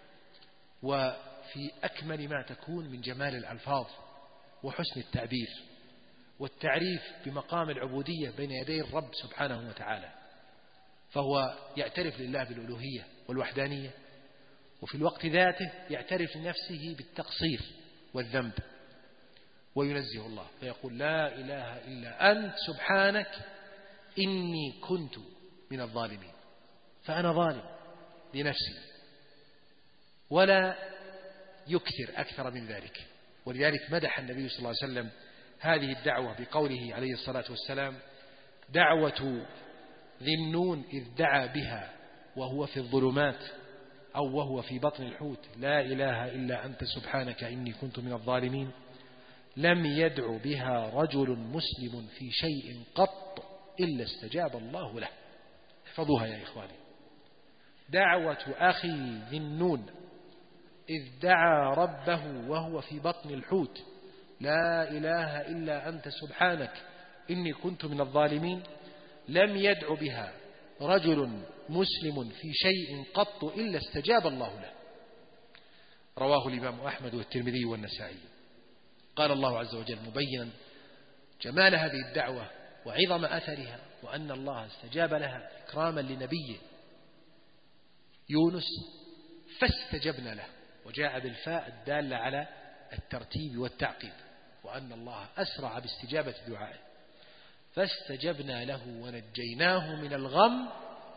وفي أكمل ما تكون من جمال الألفاظ وحسن التعبير والتعريف بمقام العبودية بين يدي الرب سبحانه وتعالى. فهو يعترف لله بالألوهية والوحدانية، وفي الوقت ذاته يعترف لنفسه بالتقصير والذنب وينزه الله، فيقول لا إله إلا أنت سبحانك إني كنت من الظالمين. فأنا ظالم لنفسي، ولا يكثر أكثر من ذلك. ولذلك مدح النبي صلى الله عليه وسلم هذه الدعوة بقوله عليه الصلاة والسلام دعوة ذي النون إذ دعا بها وهو في الظلمات أو وهو في بطن الحوت لا إله إلا أنت سبحانك إني كنت من الظالمين لم يدع بها رجل مسلم في شيء قط إلا استجاب الله له. احفظوها يا إخواني. دعوة أخي ذي النون إذ دعا ربه وهو في بطن الحوت لا إله إلا أنت سبحانك إني كنت من الظالمين لم يدع بها رجل مسلم في شيء قط إلا استجاب الله له. رواه الإمام أحمد والترمذي والنسائي. قال الله عز وجل مبينا جمال هذه الدعوة وعظم أثرها، وأن الله استجاب لها إكراما لنبيه يونس فاستجبنا له، وجاء بالفاء الدالة على الترتيب والتعقيب، وأن الله أسرع باستجابة دعائه. فاستجبنا له ونجيناه من الغم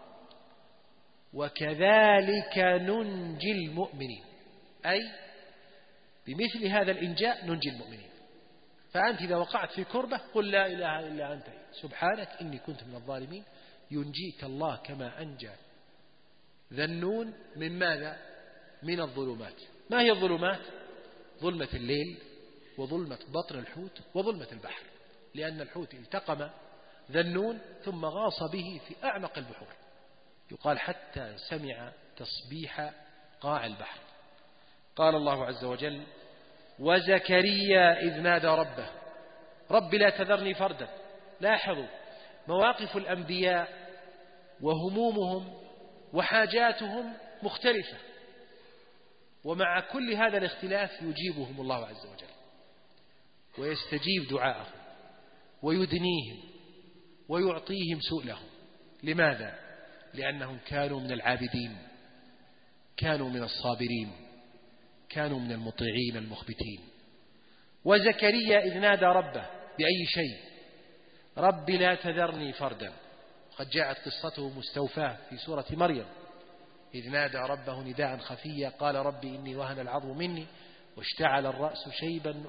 وكذلك ننجي المؤمنين، أي بمثل هذا الإنجاء ننجي المؤمنين. فأنت إذا وقعت في كربة قل لا إله إلا أنت سبحانك إني كنت من الظالمين، ينجيك الله كما أنجى ذا النون من ماذا؟ من الظلمات. ما هي الظلمات؟ ظلمة الليل وظلمة بطن الحوت وظلمة البحر، لأن الحوت التقم ذا النون ثم غاص به في أعمق البحور، يقال حتى سمع تصبيح قاع البحر. قال الله عز وجل وزكريا إذ نادى ربه رب لا تذرني فردا. لاحظوا مواقف الأنبياء وهمومهم وحاجاتهم مختلفة، ومع كل هذا الاختلاف يجيبهم الله عز وجل ويستجيب دعاءهم ويدنيهم ويعطيهم سؤلهم. لماذا؟ لأنهم كانوا من العابدين، كانوا من الصابرين، كانوا من المطيعين المخبتين. وزكريا إذ نادى ربه بأي شيء؟ رب لا تذرني فردا. قد جاءت قصته مستوفاة في سورة مريم إذ نادى ربه نداء خفيا قال رب إني وهن العظم مني واشتعل الرأس شيبا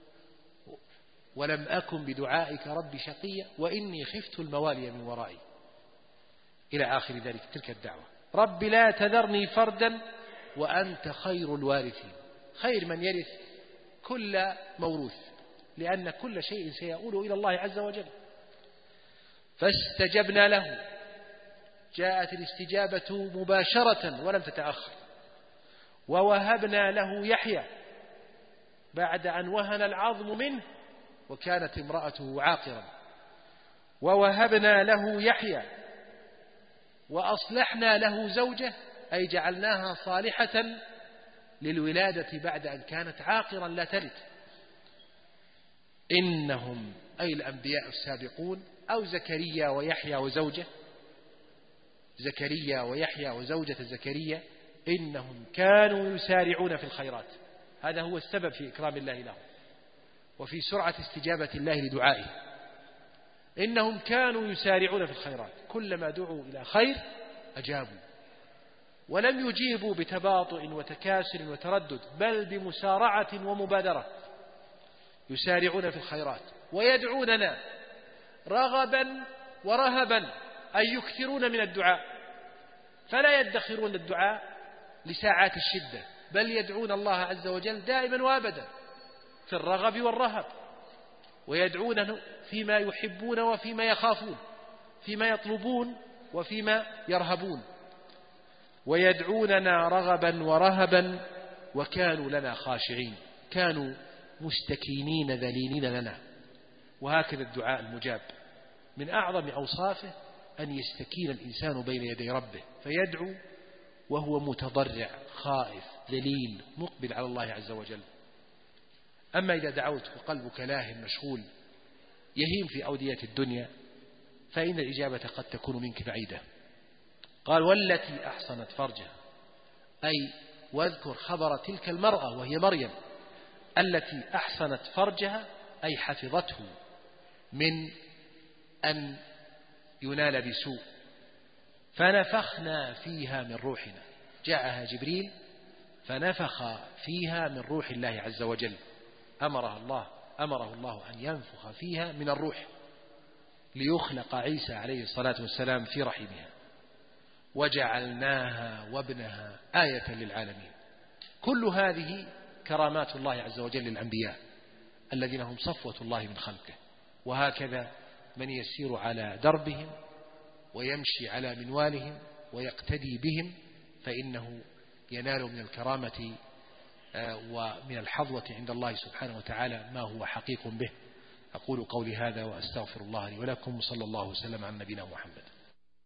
ولم أكن بدعائك رب شقيا وإني خفت الموالي من ورائي، إلى آخر ذلك تلك الدعوة. رب لا تذرني فردا وأنت خير الوارثين، خير من يرث كل موروث، لأن كل شيء سيؤول إلى الله عز وجل. فاستجبنا له، جاءت الاستجابة مباشرة ولم تتأخر. ووهبنا له يحيى بعد أن وهن العظم منه وكانت امرأته عاقرا. ووهبنا له يحيى وأصلحنا له زوجه، أي جعلناها صالحة للولادة بعد أن كانت عاقرا لا تلد. إنهم أي الأنبياء السابقون أو زكريا ويحيى وزوجه، زكريا ويحيى وزوجة زكريا، إنهم كانوا يسارعون في الخيرات. هذا هو السبب في إكرام الله لهم وفي سرعة استجابة الله لدعائه. إنهم كانوا يسارعون في الخيرات، كلما دعوا إلى خير أجابوا، ولم يجيبوا بتباطؤ وتكاسل وتردد، بل بمسارعة ومبادرة يسارعون في الخيرات ويدعوننا رغبا ورهبا، أي يكثرون من الدعاء، فلا يدخرون الدعاء لساعات الشدة، بل يدعون الله عز وجل دائما وابدا في الرغب والرهب، ويدعونه فيما يحبون وفيما يخافون، فيما يطلبون وفيما يرهبون، ويدعوننا رغبا ورهبا، وكانوا لنا خاشعين، كانوا مستكينين ذليلين لنا. وهكذا الدعاء المجاب من أعظم أوصافه أن يستكين الإنسان بين يدي ربه فيدعو وهو متضرع خائف ذليل مقبل على الله عز وجل. أما إذا دعوت وقلبك لاهٍ مشغول يهيم في أودية الدنيا فإن الإجابة قد تكون منك بعيدة. قال والتي أحصنت فرجها، أي واذكر خبر تلك المرأة وهي مريم التي أحصنت فرجها، أي حفظته من أن ينال بسوء، فنفخنا فيها من روحنا، جاءها جبريل فنفخ فيها من روح الله عز وجل، أمره الله أن ينفخ فيها من الروح ليخلق عيسى عليه الصلاة والسلام في رحمها، وجعلناها وابنها آية للعالمين. كل هذه كرامات الله عز وجل للأنبياء الذين هم صفوة الله من خلقه. وهكذا من يسير على دربهم ويمشي على منوالهم ويقتدي بهم فإنه ينال من الكرامة ومن الحظوة عند الله سبحانه وتعالى ما هو حقيق به. أقول قولي هذا وأستغفر الله لي ولكم، صلى الله وسلم على نبينا محمد.